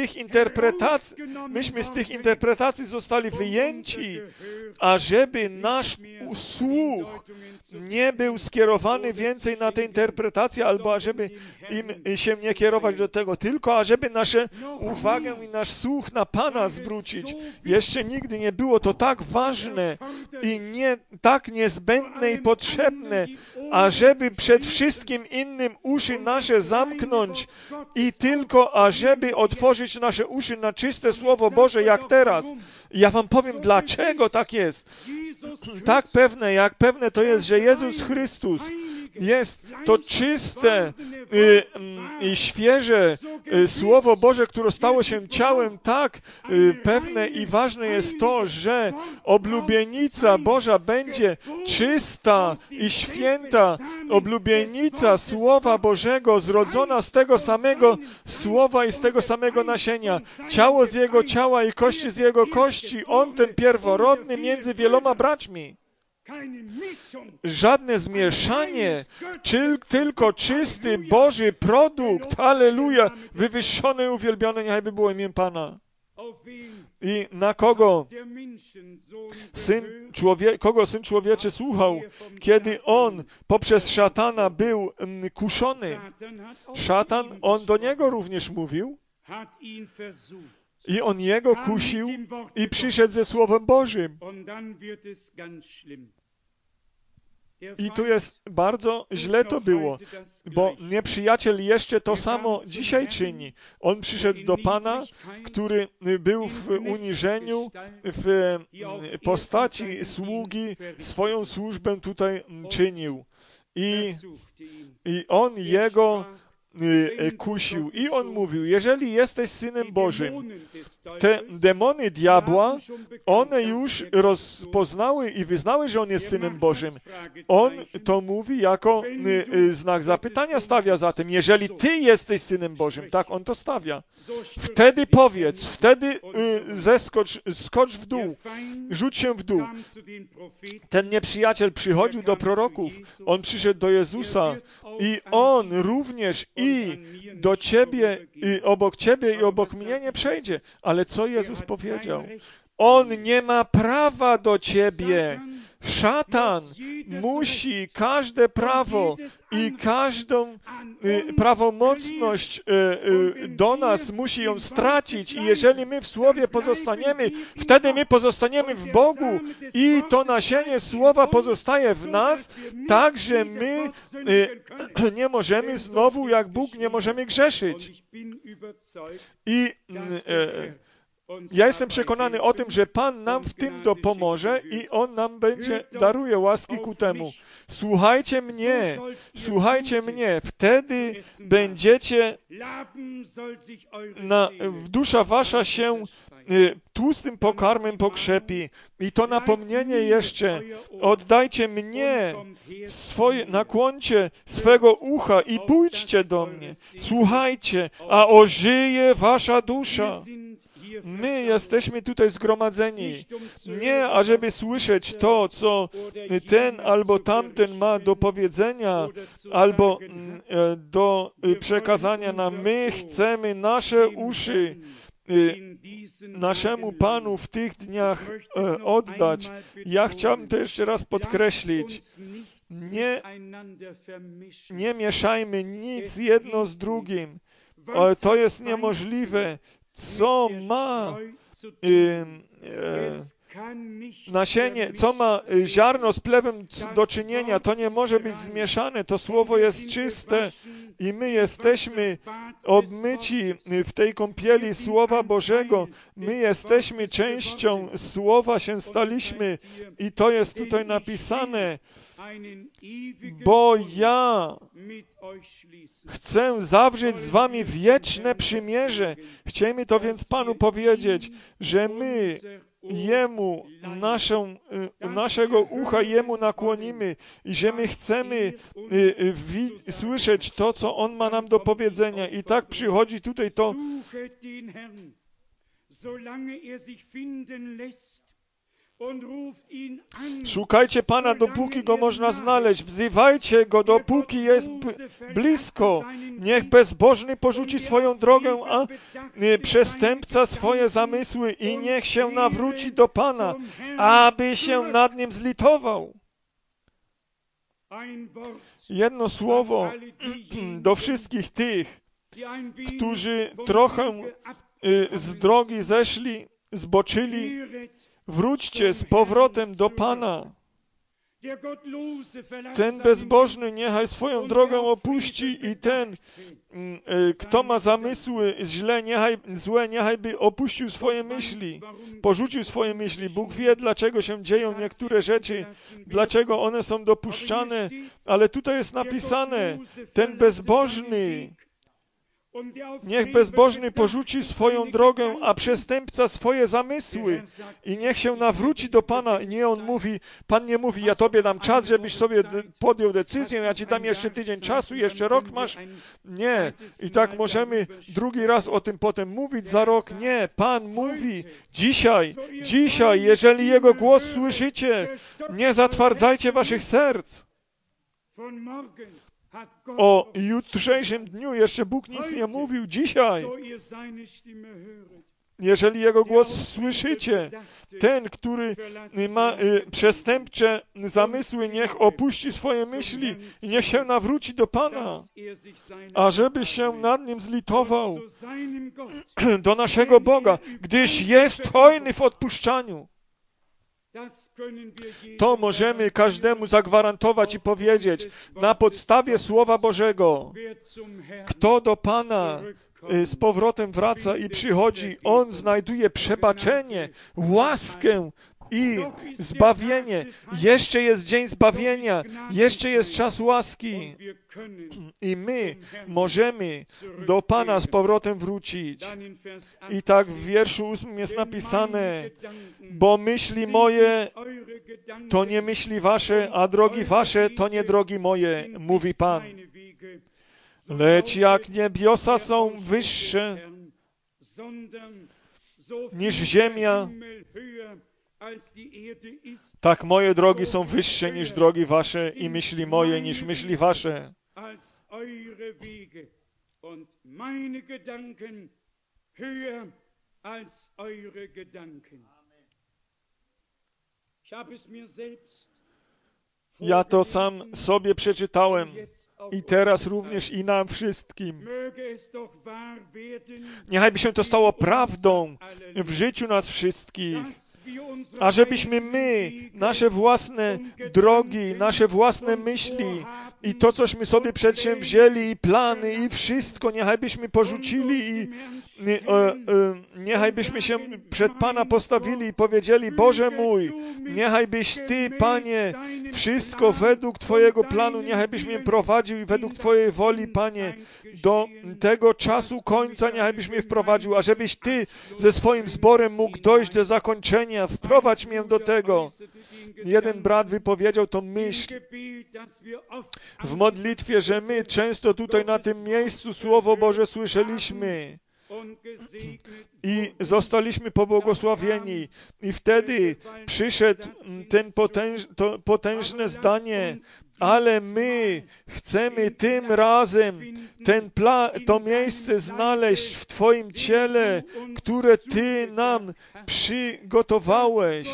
Myśmy z tych interpretacji zostali wyjęci, ażeby nasz słuch nie był skierowany więcej na te interpretacje, albo ażeby im się nie kierować do tego, tylko ażeby naszą uwagę i nasz słuch na Pana zwrócić. Jeszcze nigdy nie było to tak ważne i tak niezbędne i potrzebne, ażeby przed wszystkim innym uszy nasze zamknąć i tylko ażeby otworzyć nasze uszy na czyste Słowo Boże, jak teraz. Ja wam powiem, dlaczego tak jest. Tak pewne, jak pewne to jest, że Jezus Chrystus jest to czyste i świeże Słowo Boże, które stało się ciałem, tak pewne i ważne jest to, że oblubienica Boża będzie czysta i święta, oblubienica Słowa Bożego, zrodzona z tego samego Słowa i z tego samego nasienia. Ciało z Jego ciała i kości z Jego kości. On ten pierworodny między wieloma braćmi. Żadne zmieszanie, tylko czysty Boży produkt. Halleluja! Wywyższone i uwielbione niechaj było imię Pana. I na kogo Syn Człowieczy słuchał, kiedy On poprzez szatana był kuszony. Szatan, on do niego również mówił i on jego kusił i przyszedł ze Słowem Bożym. I tu jest bardzo źle to było, bo nieprzyjaciel jeszcze to samo dzisiaj czyni. On przyszedł do Pana, który był w uniżeniu, w postaci sługi, swoją służbę tutaj czynił. i on jego kusił. I on mówił, jeżeli jesteś Synem Bożym, te demony diabła, one już rozpoznały i wyznały, że on jest Synem Bożym. On to mówi jako znak zapytania stawia za tym. Jeżeli ty jesteś Synem Bożym, tak, on to stawia. Wtedy powiedz, wtedy skocz w dół, rzuć się w dół. Ten nieprzyjaciel przychodził do proroków, on przyszedł do Jezusa i on również i do ciebie, i obok ciebie i obok mnie nie przejdzie. Ale co Jezus powiedział? On nie ma prawa do ciebie. Szatan musi każde prawo i każdą prawomocność do nas musi ją stracić i jeżeli my w Słowie pozostaniemy, wtedy my pozostaniemy w Bogu i to nasienie Słowa pozostaje w nas, tak, że my nie możemy znowu jak Bóg nie możemy grzeszyć. I ja jestem przekonany o tym, że Pan nam w tym dopomoże i On nam daruje łaski ku temu. Słuchajcie mnie, wtedy będziecie, dusza wasza się tłustym pokarmem pokrzepi. I to napomnienie jeszcze, oddajcie mnie, nakłoncie swego ucha i pójdźcie do mnie. Słuchajcie, a ożyje wasza dusza. My jesteśmy tutaj zgromadzeni nie ażeby słyszeć to, co ten albo tamten ma do powiedzenia, albo do przekazania nam. My chcemy nasze uszy naszemu Panu w tych dniach oddać. Ja chciałbym to jeszcze raz podkreślić. Nie mieszajmy nic jedno z drugim. To jest niemożliwe. Co ma nasienie, co ma ziarno z plewem do czynienia, to nie może być zmieszane. To słowo jest czyste i my jesteśmy obmyci w tej kąpieli Słowa Bożego. My jesteśmy częścią Słowa, się staliśmy i to jest tutaj napisane. Bo ja chcę zawrzeć z wami wieczne przymierze. Chciejmy to więc Panu powiedzieć, że my Jemu, naszego ucha Jemu nakłonimy i że my chcemy słyszeć to, co On ma nam do powiedzenia. I tak przychodzi tutaj to. Szukajcie Pana, dopóki Go można znaleźć. Wzywajcie Go, dopóki jest blisko. Niech bezbożny porzuci swoją drogę, a przestępca swoje zamysły i niech się nawróci do Pana, aby się nad Nim zlitował. Jedno słowo do wszystkich tych, którzy trochę z drogi zeszli, zboczyli. Wróćcie z powrotem do Pana. Ten bezbożny niechaj swoją drogę opuści i ten, kto ma zamysły złe, niechaj by opuścił swoje myśli, porzucił swoje myśli. Bóg wie, dlaczego się dzieją niektóre rzeczy, dlaczego one są dopuszczane, ale tutaj jest napisane, ten bezbożny, niech bezbożny porzuci swoją drogę, a przestępca swoje zamysły i niech się nawróci do Pana. Nie on mówi, Pan nie mówi, ja Tobie dam czas, żebyś sobie podjął decyzję, ja Ci dam jeszcze tydzień czasu, jeszcze rok masz. Nie. I tak możemy drugi raz o tym potem mówić za rok. Nie. Pan mówi, dzisiaj, jeżeli Jego głos słyszycie, nie zatwardzajcie waszych serc. O jutrzejszym dniu jeszcze Bóg nic nie mówił. Dzisiaj, jeżeli Jego głos słyszycie, ten, który ma przestępcze zamysły, niech opuści swoje myśli i niech się nawróci do Pana, ażeby się nad Nim zlitował, do naszego Boga, gdyż jest hojny w odpuszczaniu. To możemy każdemu zagwarantować i powiedzieć na podstawie Słowa Bożego. Kto do Pana z powrotem wraca i przychodzi, on znajduje przebaczenie, łaskę i zbawienie. Jeszcze jest dzień zbawienia, jeszcze jest czas łaski i my możemy do Pana z powrotem wrócić. I tak w wierszu 8 jest napisane, bo myśli moje to nie myśli wasze, a drogi wasze to nie drogi moje, mówi Pan. Lecz jak niebiosa są wyższe niż ziemia, tak moje drogi są wyższe niż drogi wasze i myśli moje niż myśli wasze. Ja to sam sobie przeczytałem i teraz również i nam wszystkim. Niechaj się to stało prawdą w życiu nas wszystkich, ażebyśmy my, nasze własne drogi, nasze własne myśli i to, cośmy sobie przedsięwzięli i plany i wszystko, niechajbyśmy porzucili i niechajbyśmy się przed Pana postawili i powiedzieli, Boże mój, niechajbyś Ty, Panie, wszystko według Twojego planu, niechajbyś mnie prowadził i według Twojej woli, Panie, do tego czasu końca, niechajbyś mnie wprowadził, ażebyś Ty ze swoim zborem mógł dojść do zakończenia, wprowadź mnie do tego. Jeden brat wypowiedział tą myśl w modlitwie, że my często tutaj na tym miejscu Słowo Boże słyszeliśmy i zostaliśmy pobłogosławieni. I wtedy przyszedł to potężne zdanie, ale my chcemy tym razem to miejsce znaleźć w Twoim ciele, które Ty nam przygotowałeś.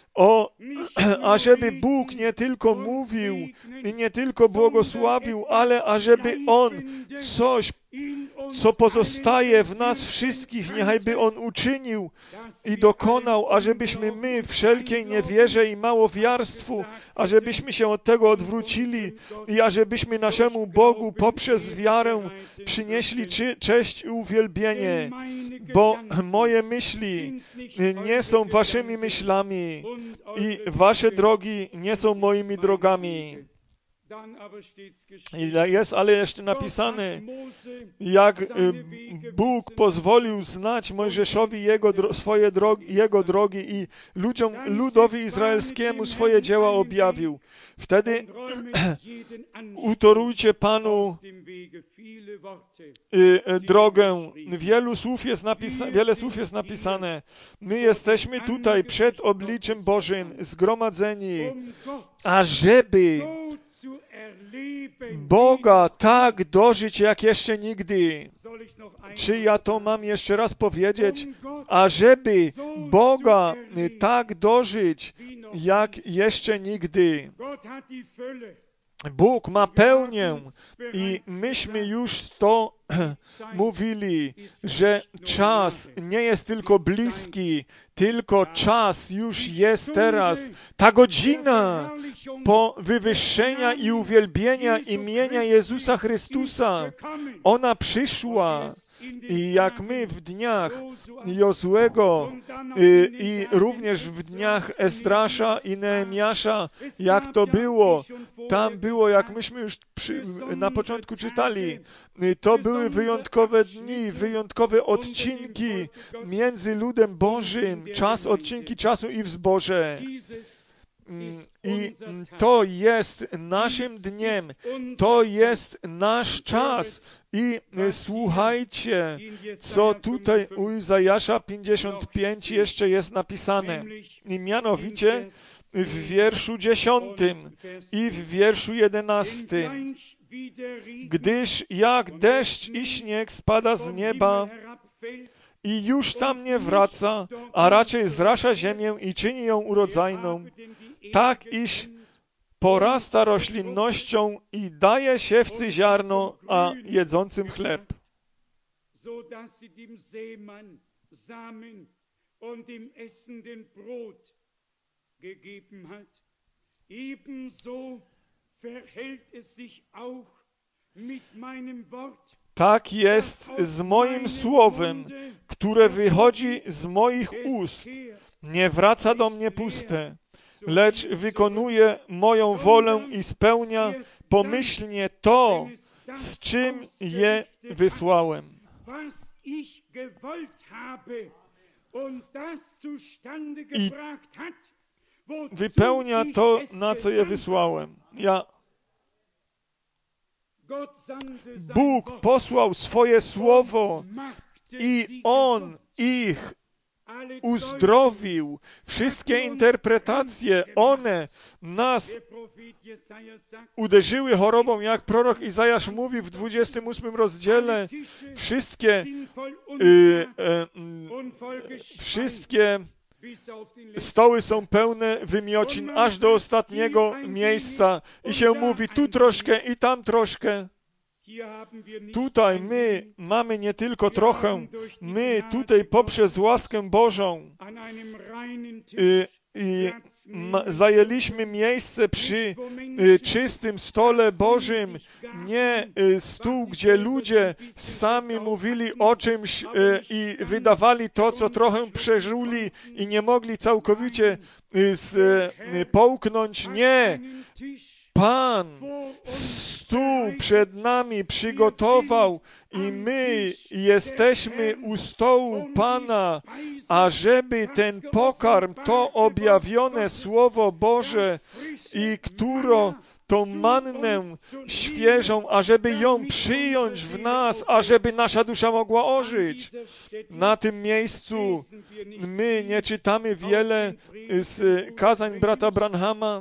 Ażeby Bóg nie tylko mówił i nie tylko błogosławił, ale ażeby On coś, co pozostaje w nas wszystkich, niechajby On uczynił i dokonał, ażebyśmy my wszelkiej niewierze i małowiarstwu, ażebyśmy się od tego odwrócili i ażebyśmy naszemu Bogu poprzez wiarę przynieśli cześć i uwielbienie, bo moje myśli nie są waszymi myślami i wasze drogi nie są moimi drogami. Ale jeszcze napisane, jak Bóg pozwolił znać Mojżeszowi jego drogi i ludowi izraelskiemu swoje dzieła objawił. Wtedy utorujcie Panu drogę. Wiele słów jest napisane. My jesteśmy tutaj przed obliczem Bożym zgromadzeni, ażeby Boga tak dożyć jak jeszcze nigdy. Czy ja to mam jeszcze raz powiedzieć? Ażeby Boga tak dożyć jak jeszcze nigdy. Bóg ma pełnię i myśmy już to mówili, że czas nie jest tylko bliski, tylko czas już jest teraz. Ta godzina wywyższenia i uwielbienia imienia Jezusa Chrystusa, ona przyszła. I jak my w dniach Jozłego i również w dniach Esdrasza i Nehemiasza, jak to było, tam było, jak myśmy już na początku czytali, to były wyjątkowe dni, wyjątkowe odcinki między ludem Bożym, odcinki czasu i w zborze. I to jest naszym dniem, to jest nasz czas. I słuchajcie, co tutaj u Izajasza 55 jeszcze jest napisane. I mianowicie w wierszu 10 i w wierszu 11. Gdyż jak deszcz i śnieg spada z nieba i już tam nie wraca, a raczej zrasza ziemię i czyni ją urodzajną, tak iż porasta roślinnością i daje siewcy ziarno, a jedzącym chleb. Tak jest z moim słowem, które wychodzi z moich ust. nie wraca do mnie puste, lecz wykonuje moją wolę i spełnia pomyślnie to, z czym je wysłałem. I wypełnia to, na co je wysłałem. Bóg posłał swoje słowo i On ich uzdrowił. Wszystkie interpretacje, one nas uderzyły chorobą, jak prorok Izajasz mówi w 28 rozdziale. Wszystkie stoły są pełne wymiocin, aż do ostatniego miejsca. I się mówi tu troszkę i tam troszkę. Tutaj my mamy nie tylko trochę, my tutaj poprzez łaskę Bożą zajęliśmy miejsce przy czystym stole Bożym, nie stół, gdzie ludzie sami mówili o czymś i wydawali to, co trochę przeżuli i nie mogli całkowicie połknąć. Nie! Pan stół przed nami przygotował i my jesteśmy u stołu Pana, ażeby ten pokarm, to objawione Słowo Boże i tą mannę świeżą, ażeby ją przyjąć w nas, ażeby nasza dusza mogła ożyć. Na tym miejscu my nie czytamy wiele z kazań brata Branhama,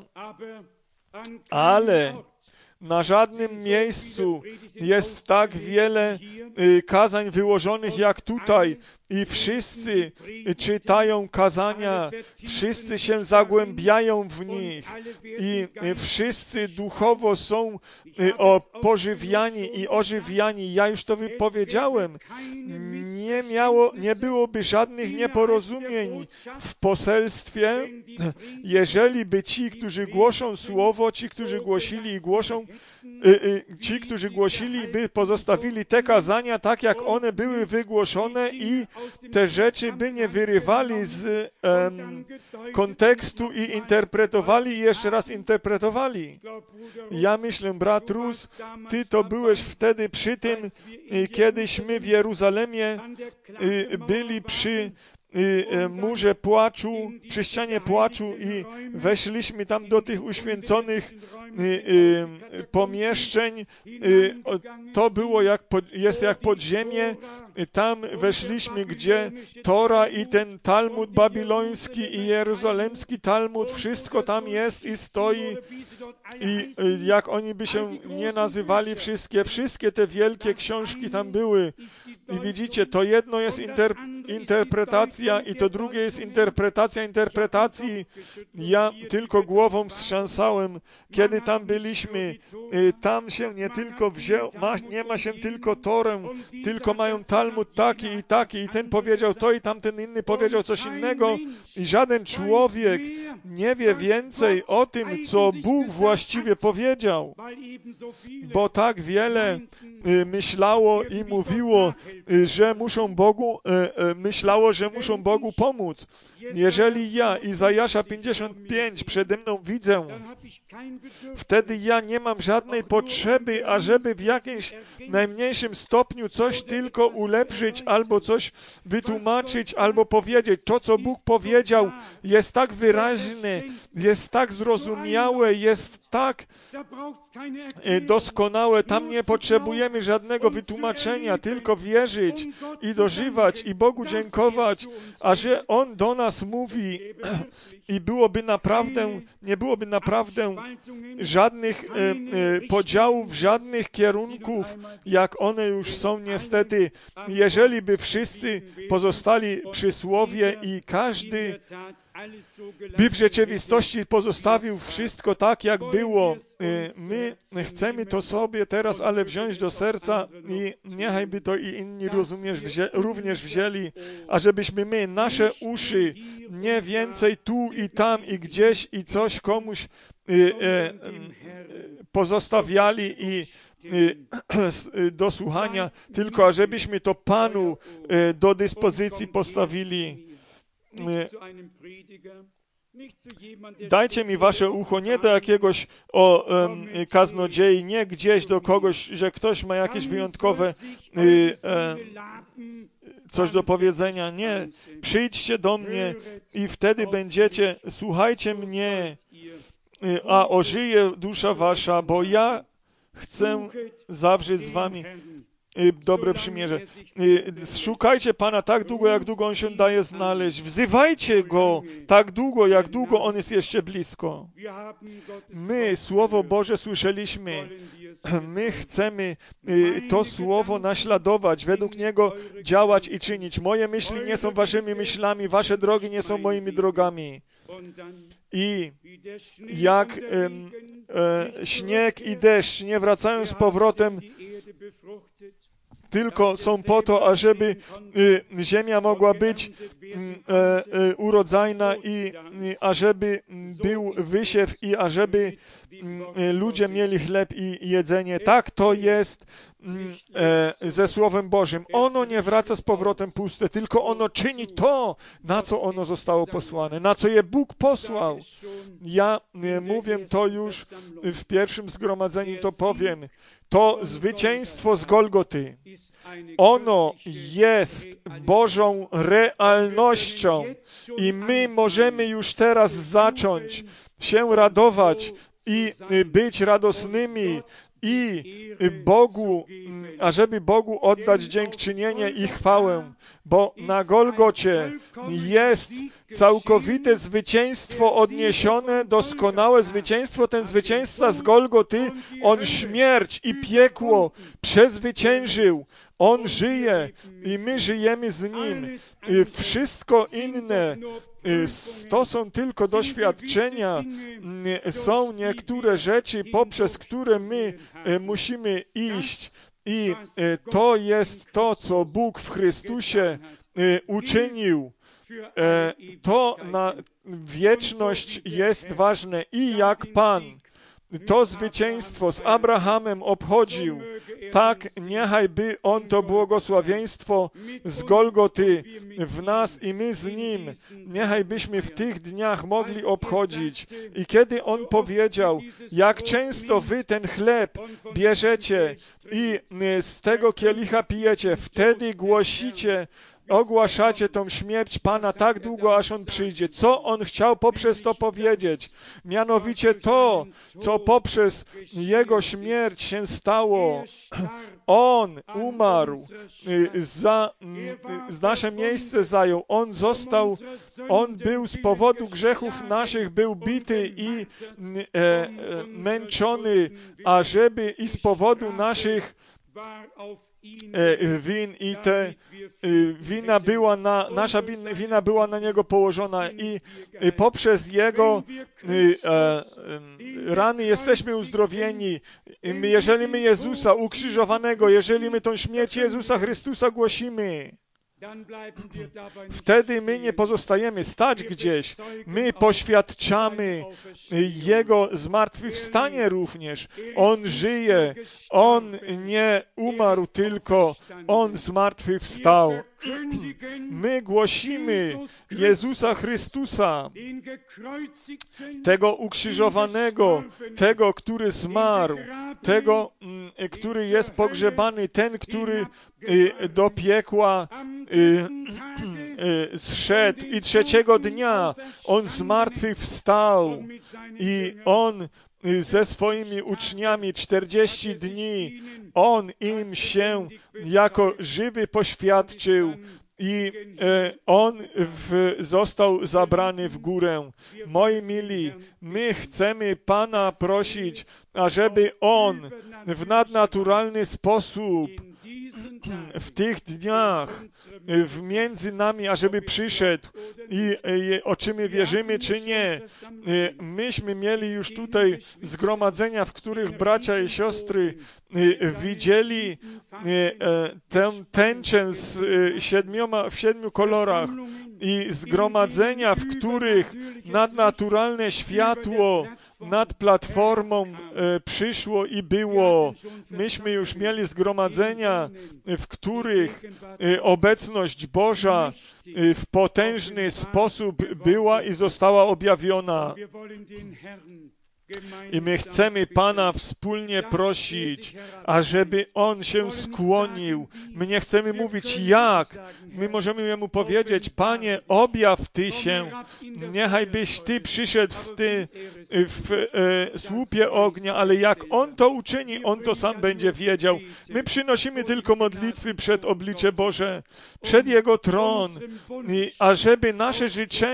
ale na żadnym miejscu jest tak wiele kazań wyłożonych jak tutaj i wszyscy czytają kazania, wszyscy się zagłębiają w nich i wszyscy duchowo są pożywiani i ożywiani. Ja już to wypowiedziałem. Nie byłoby żadnych nieporozumień w poselstwie, jeżeli by ci, którzy głoszą słowo, ci, którzy głosili i głoszą, ci, którzy głosili, by pozostawili te kazania tak, jak one były wygłoszone i te rzeczy by nie wyrywali z kontekstu i interpretowali i jeszcze raz interpretowali. Ja myślę, brat Rus, ty to byłeś wtedy przy tym, kiedyśmy w Jeruzalemie byli przy murze płaczu, przy ścianie płaczu i weszliśmy tam do tych uświęconych pomieszczeń. To było jest jak podziemie. Tam weszliśmy, gdzie Tora i ten Talmud babiloński i jeruzalemski Talmud, wszystko tam jest i stoi. I jak oni by się nie nazywali, wszystkie te wielkie książki tam były. I widzicie, to jedno jest interpretacja i to drugie jest interpretacja interpretacji. Ja tylko głową wstrząsałem, kiedy tam byliśmy. Tam się nie tylko nie ma się tylko Torę, tylko mają Talmud taki i taki i ten powiedział to i tamten inny powiedział coś innego i żaden człowiek nie wie więcej o tym, co Bóg właściwie powiedział, bo tak wiele myślało i mówiło, że muszą Bogu pomóc. Jeżeli ja, Izajasza 55, przede mną widzę, wtedy ja nie mam żadnej potrzeby, ażeby w jakimś najmniejszym stopniu coś tylko ulepszyć, albo coś wytłumaczyć, albo powiedzieć. To, co Bóg powiedział, jest tak wyraźne, jest tak zrozumiałe, jest tak doskonałe. Tam nie potrzebujemy żadnego wytłumaczenia, tylko wierzyć i dożywać i Bogu dziękować, a że On do nas mówi i nie byłoby naprawdę żadnych podziałów, żadnych kierunków, jak one już są niestety. Jeżeli by wszyscy pozostali przy słowie i każdy by w rzeczywistości pozostawił wszystko tak, jak było. My chcemy to sobie teraz, ale wziąć do serca i niechaj by to i inni również wzięli, ażebyśmy my, nasze uszy, nie więcej tu i tam i gdzieś i coś komuś pozostawiali i do słuchania, tylko ażebyśmy to Panu do dyspozycji postawili. Dajcie mi wasze ucho nie do jakiegoś kaznodziei, nie gdzieś do kogoś, że ktoś ma jakieś wyjątkowe coś do powiedzenia. Nie, przyjdźcie do mnie i wtedy będziecie, słuchajcie mnie, a ożyje dusza wasza, bo ja chcę zawrzeć z wami dobre przymierze. Szukajcie Pana tak długo, jak długo On się daje znaleźć. Wzywajcie Go tak długo, jak długo On jest jeszcze blisko. My Słowo Boże słyszeliśmy. My chcemy to Słowo naśladować, według Niego działać i czynić. Moje myśli nie są waszymi myślami, wasze drogi nie są moimi drogami. I jak śnieg i deszcz nie wracają z powrotem, tylko są po to, ażeby ziemia mogła być urodzajna i ażeby był wysiew i ażeby ludzie mieli chleb i jedzenie. Tak to jest ze Słowem Bożym. Ono nie wraca z powrotem puste, tylko ono czyni to, na co ono zostało posłane, na co je Bóg posłał. Ja mówię to już w pierwszym zgromadzeniu, to powiem. To zwycięstwo z Golgoty, ono jest Bożą realnością i my możemy już teraz zacząć się radować i być radosnymi i Bogu, ażeby Bogu oddać dziękczynienie i chwałę, bo na Golgocie jest całkowite zwycięstwo odniesione, doskonałe zwycięstwo. Ten zwycięzca z Golgoty, on śmierć i piekło przezwyciężył. On żyje i my żyjemy z Nim. Wszystko inne to są tylko doświadczenia. Są niektóre rzeczy, poprzez które my musimy iść. I to jest to, co Bóg w Chrystusie uczynił. To na wieczność jest ważne. I jak Pan to zwycięstwo z Abrahamem obchodził, tak niechaj by On to błogosławieństwo z Golgoty w nas i my z Nim, niechaj byśmy w tych dniach mogli obchodzić. I kiedy On powiedział, jak często wy ten chleb bierzecie i z tego kielicha pijecie, wtedy głosicie, ogłaszacie tą śmierć Pana tak długo, aż On przyjdzie. Co On chciał poprzez to powiedzieć? Mianowicie to, co poprzez Jego śmierć się stało. On umarł, za nasze miejsce zajął. On był z powodu grzechów naszych, był bity i męczony, ażeby i z powodu naszych win i te nasza wina była na Niego położona i poprzez Jego rany jesteśmy uzdrowieni. Jeżeli my Jezusa ukrzyżowanego, jeżeli my tą śmierć Jezusa Chrystusa głosimy, wtedy my nie pozostajemy stać gdzieś. My poświadczamy Jego zmartwychwstanie również. On żyje. On nie umarł tylko. On zmartwychwstał. My głosimy Jezusa Chrystusa, tego ukrzyżowanego, tego, który zmarł, tego, który jest pogrzebany, ten, który do piekła zszedł i trzeciego dnia On zmartwychwstał i On ze swoimi uczniami 40 dni, On im się jako żywy poświadczył i On został zabrany w górę. Moi mili, my chcemy Pana prosić, ażeby On w nadnaturalny sposób w tych dniach między nami, ażeby przyszedł i o czym my wierzymy, czy nie. Myśmy mieli już tutaj zgromadzenia, w których bracia i siostry widzieli tę tęczę w 7 kolorach i zgromadzenia, w których nadnaturalne światło nad platformą przyszło i było. Myśmy już mieli zgromadzenia, w których obecność Boża w potężny sposób była i została objawiona. I my chcemy Pana wspólnie prosić, ażeby On się skłonił. My nie chcemy mówić jak. My możemy Jemu powiedzieć: Panie, objaw Ty się. Niechaj byś Ty przyszedł w słupie ognia, ale jak On to uczyni, On to sam będzie wiedział. My przynosimy tylko modlitwy przed oblicze Boże, przed Jego tron, ażeby nasze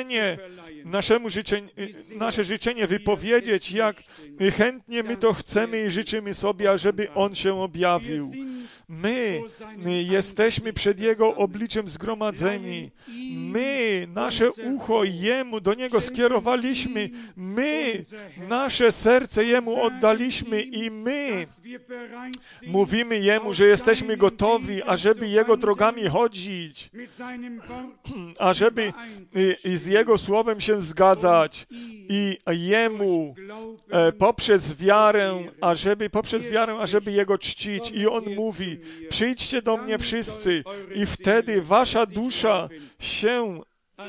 życzenie wypowiedzieć, jak chętnie my to chcemy i życzymy sobie, ażeby On się objawił. My jesteśmy przed Jego obliczem zgromadzeni. My nasze ucho do Niego skierowaliśmy. My nasze serce Jemu oddaliśmy i my mówimy Jemu, że jesteśmy gotowi, ażeby Jego drogami chodzić, ażeby z Jego słowem się zgadzać i Jemu poprzez wiarę, ażeby Jego czcić. I On mówi: przyjdźcie do mnie wszyscy i wtedy wasza dusza się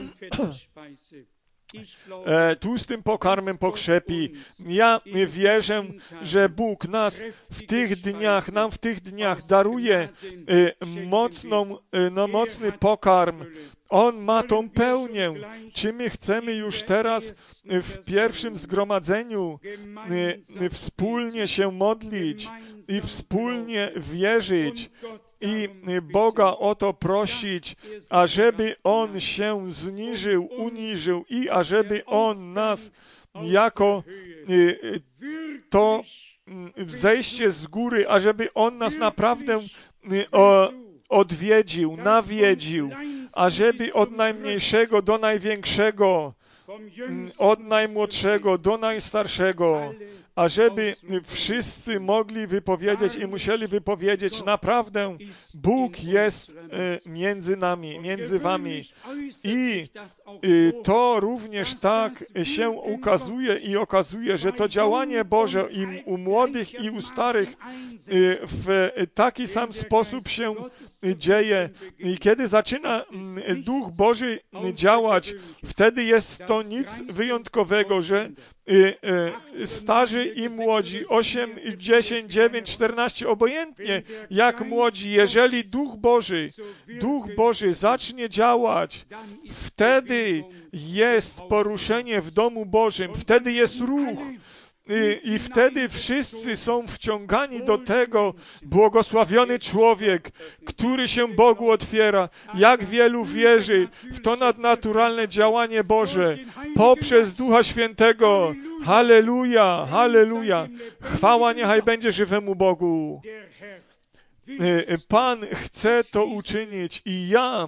tłustym pokarmem pokrzepi. Ja wierzę, że Bóg nam w tych dniach daruje mocny pokarm. On ma tą pełnię. Czy my chcemy już teraz w pierwszym zgromadzeniu wspólnie się modlić i wspólnie wierzyć i Boga o to prosić, ażeby On się uniżył i ażeby On nas jako to zejście z góry, ażeby On nas naprawdę nawiedził, ażeby od najmniejszego do największego, od najmłodszego do najstarszego, ażeby wszyscy mogli wypowiedzieć i musieli wypowiedzieć: naprawdę Bóg jest między nami, między wami. I to również tak się okazuje, że to działanie Boże i u młodych i u starych w taki sam sposób się dzieje. I kiedy zaczyna Duch Boży działać, wtedy jest to nic wyjątkowego, że starzy i młodzi, 8, 10, 9, 14, obojętnie jak młodzi, jeżeli Duch Boży zacznie działać, wtedy jest poruszenie w domu Bożym, wtedy jest ruch. I wtedy wszyscy są wciągani do tego: błogosławiony człowiek, który się Bogu otwiera. Jak wielu wierzy w to nadnaturalne działanie Boże poprzez Ducha Świętego. Halleluja, halleluja. Chwała niechaj będzie żywemu Bogu. Pan chce to uczynić i ja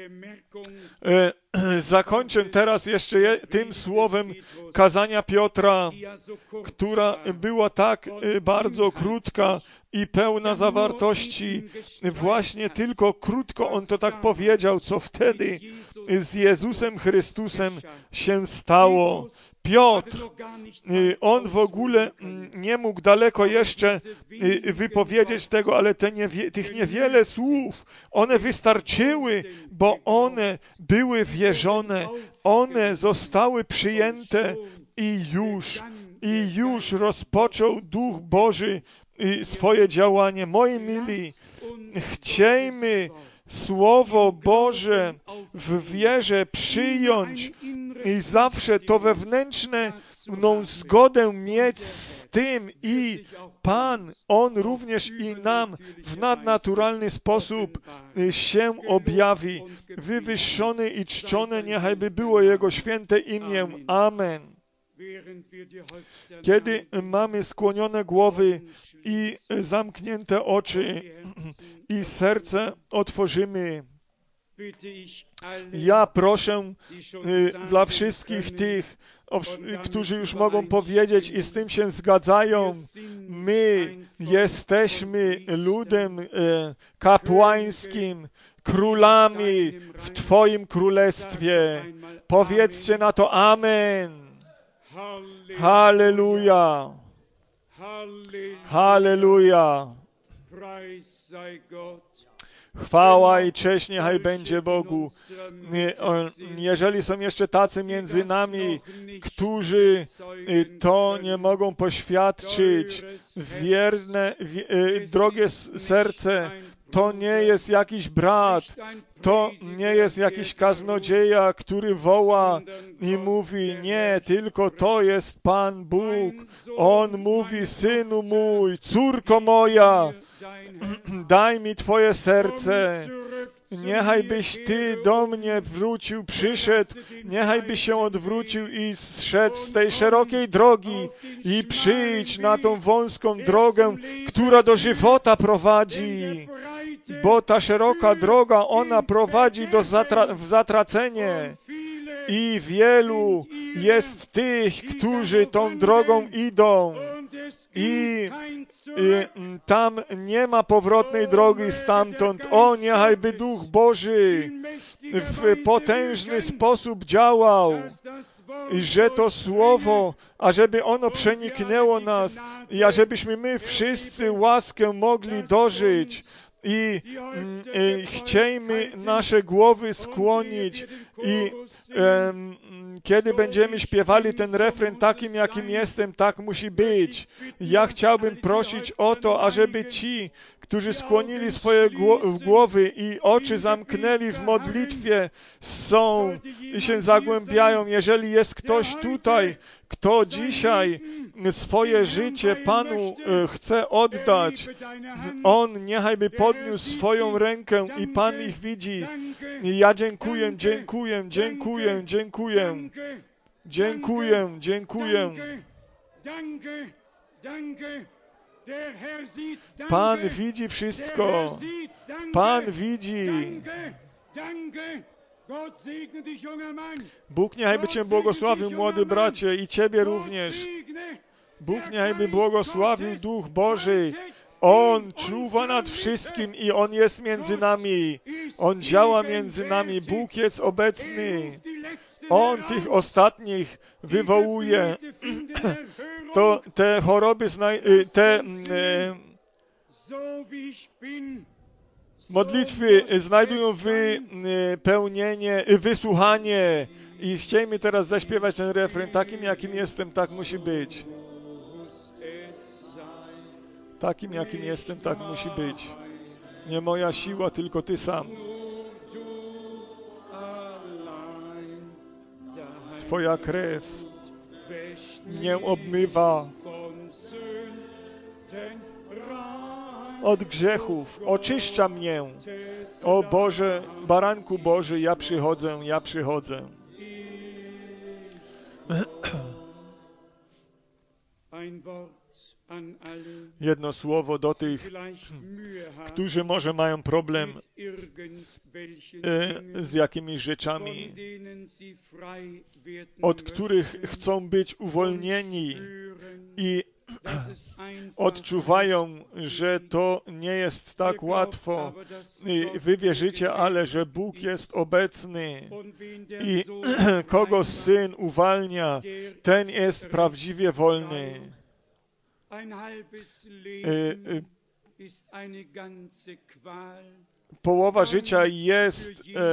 zakończę teraz jeszcze tym słowem kazania Piotra, która była tak bardzo krótka i pełna zawartości. Właśnie tylko krótko on to tak powiedział, co wtedy z Jezusem Chrystusem się stało. Piotr, on w ogóle nie mógł daleko jeszcze wypowiedzieć tego, ale tych niewiele słów, one wystarczyły, bo one były wierzone, one zostały przyjęte i już rozpoczął Duch Boży swoje działanie. Moi mili, chciejmy Słowo Boże w wierze przyjąć i zawsze to wewnętrzną zgodę mieć z tym i Pan, On również i nam w nadnaturalny sposób się objawi. Wywyższony i czczone niechaj by było Jego święte imię. Amen. Kiedy mamy skłonione głowy i zamknięte oczy i serce otworzymy, ja proszę dla wszystkich tych, którzy już mogą powiedzieć i z tym się zgadzają, my jesteśmy ludem kapłańskim, królami w Twoim królestwie. Powiedzcie na to amen. Halleluja. Halleluja. Chwała i cześć niechaj będzie Bogu. Jeżeli są jeszcze tacy między nami, którzy to nie mogą poświadczyć, drogie serce, to nie jest jakiś brat, to nie jest jakiś kaznodzieja, który woła i mówi, nie, tylko to jest Pan Bóg. On mówi, synu mój, córko moja, daj mi Twoje serce. Niechaj byś Ty do mnie wrócił, przyszedł, niechaj byś się odwrócił i zszedł z tej szerokiej drogi i przyjdź na tą wąską drogę, która do żywota prowadzi. Bo ta szeroka droga, ona prowadzi w zatracenie. I wielu jest tych, którzy tą drogą idą. I tam nie ma powrotnej drogi stamtąd. O, niechajby Duch Boży w potężny sposób działał. I że to Słowo, ażeby ono przeniknęło nas i ażebyśmy my wszyscy łaskę mogli dożyć. I chciejmy nasze głowy skłonić i kiedy będziemy śpiewali ten refren takim, jakim jestem, tak musi być. Ja chciałbym prosić o to, ażeby ci, którzy skłonili swoje głowy i oczy zamknęli w modlitwie, są i się zagłębiają. Jeżeli jest ktoś tutaj, kto dzisiaj swoje życie Panu chce oddać, on niechajby podniósł swoją rękę i Pan ich widzi. I ja dziękuję, dziękuję, dziękuję, dziękuję. Dziękuję, dziękuję. Pan widzi wszystko. Pan widzi. Bóg niechajby Cię błogosławił, młody bracie, i Ciebie również. Bóg niechajby błogosławił, Duch Boży. On czuwa nad wszystkim i On jest między nami. On działa między nami. Bóg jest obecny. On tych ostatnich wywołuje. To te choroby, modlitwy znajdują wypełnienie, wysłuchanie. I chciejmy teraz zaśpiewać ten refren. Takim, jakim jestem, tak musi być. Takim, jakim jestem, tak musi być. Nie moja siła, tylko Ty sam. Twoja krew mnie obmywa od grzechów, oczyszcza mnie. O Boże, Baranku Boży, ja przychodzę, ja przychodzę. Jedno słowo do tych, którzy może mają problem z jakimiś rzeczami, od których chcą być uwolnieni i odczuwają, że to nie jest tak łatwo. Wy wierzycie, ale że Bóg jest obecny i kogo Syn uwalnia, ten jest prawdziwie wolny. Połowa życia jest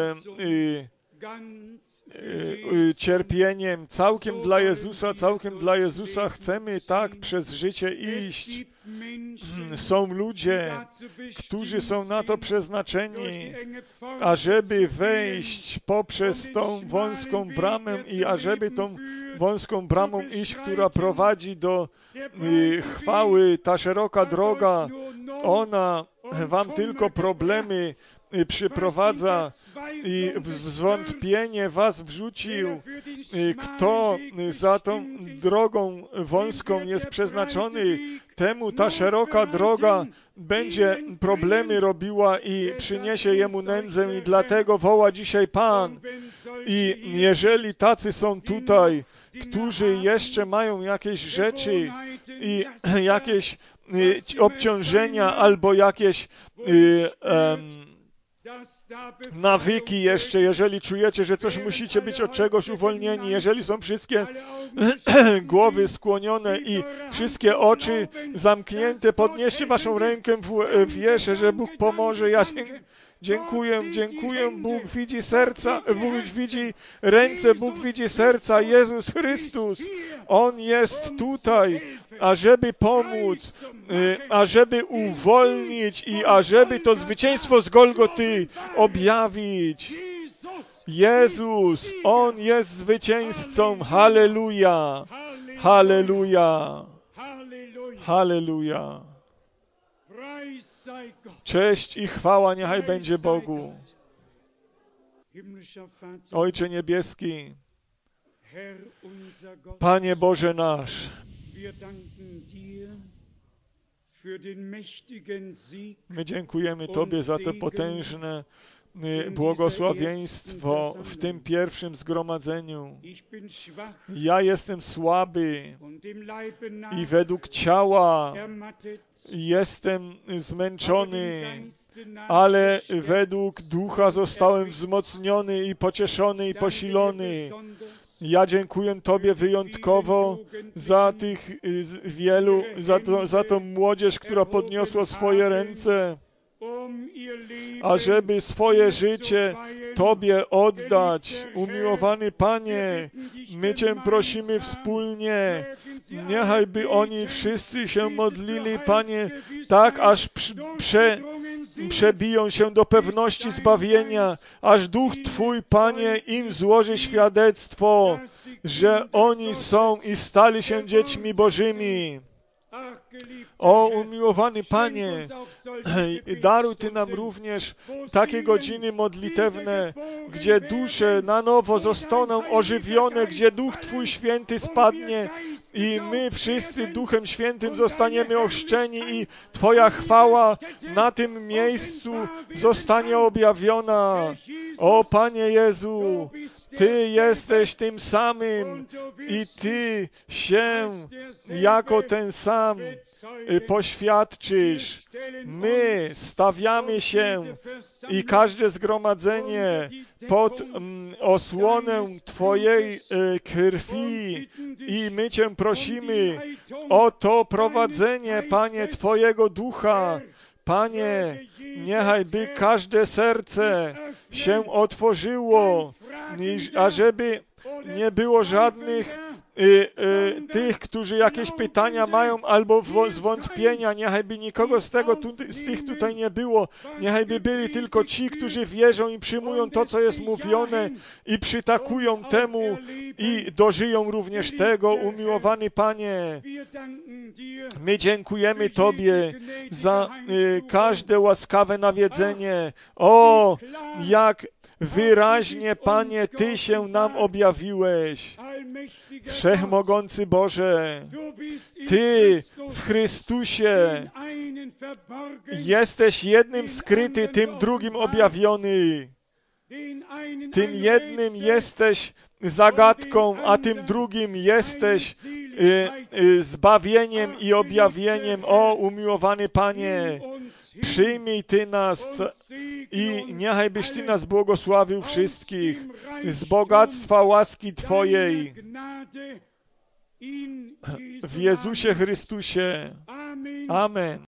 cierpieniem całkiem dla Jezusa, całkiem dla Jezusa. Chcemy tak przez życie iść. Są ludzie, którzy są na to przeznaczeni, ażeby wejść poprzez tą wąską bramę i ażeby tą wąską bramą iść, która prowadzi do chwały. Ta szeroka droga, ona wam tylko problemy przyprowadza i w zwątpienie was wrzucił. Kto za tą drogą wąską jest przeznaczony, temu ta szeroka droga będzie problemy robiła i przyniesie jemu nędzę i dlatego woła dzisiaj Pan. I jeżeli tacy są tutaj, którzy jeszcze mają jakieś rzeczy i jakieś obciążenia albo jakieś nawyki jeszcze, jeżeli czujecie, że coś musicie być od czegoś uwolnieni, jeżeli są wszystkie głowy skłonione i wszystkie oczy zamknięte, podnieście waszą rękę w wierze, że Bóg pomoże. Ja dziękuję. Bóg widzi serca, Bóg widzi ręce, Bóg widzi serca. Jezus Chrystus, On jest tutaj, ażeby pomóc, ażeby uwolnić i ażeby to zwycięstwo z Golgoty objawić. Jezus, On jest zwycięzcą. Halleluja! Halleluja! Halleluja! Cześć i chwała niechaj będzie Bogu. Ojcze Niebieski, Panie Boże nasz, my dziękujemy Tobie za to potężne błogosławieństwo w tym pierwszym zgromadzeniu. Ja jestem słaby i według ciała jestem zmęczony, ale według ducha zostałem wzmocniony i pocieszony i posilony. Ja dziękuję Tobie wyjątkowo za tych wielu, za tą młodzież, która podniosła swoje ręce, ażeby swoje życie Tobie oddać. Umiłowany Panie, my Cię prosimy wspólnie, niechaj by oni wszyscy się modlili, Panie, tak aż przebiją się do pewności zbawienia, aż Duch Twój, Panie, im złoży świadectwo, że oni są i stali się dziećmi Bożymi. O, umiłowany Panie, daruj Ty nam również takie godziny modlitewne, gdzie dusze na nowo zostaną ożywione, gdzie Duch Twój Święty spadnie i my wszyscy Duchem Świętym zostaniemy ochrzczeni i Twoja chwała na tym miejscu zostanie objawiona. O, Panie Jezu, Ty jesteś tym samym i Ty się jako ten sam poświadczysz. My stawiamy się i każde zgromadzenie pod osłonę Twojej krwi i my Cię prosimy o to prowadzenie, Panie, Twojego Ducha. Panie, niechaj by każde serce się otworzyło, ażeby nie było żadnych tych, którzy jakieś pytania mają albo zwątpienia, niechaj by nikogo z tych tutaj nie było, niechaj by byli tylko ci, którzy wierzą i przyjmują to, co jest mówione i przytakują temu i dożyją również tego. Umiłowany Panie, my dziękujemy Tobie za każde łaskawe nawiedzenie. O, jak wyraźnie, Panie, Ty się nam objawiłeś. Wszechmogący Boże, Ty w Chrystusie jesteś jednym skryty, tym drugim objawiony. Tym jednym jesteś zagadką, a tym drugim jesteś zbawieniem i objawieniem. O, umiłowany Panie, przyjmij Ty nas i niechaj byś Ty nas błogosławił wszystkich z bogactwa łaski Twojej w Jezusie Chrystusie. Amen.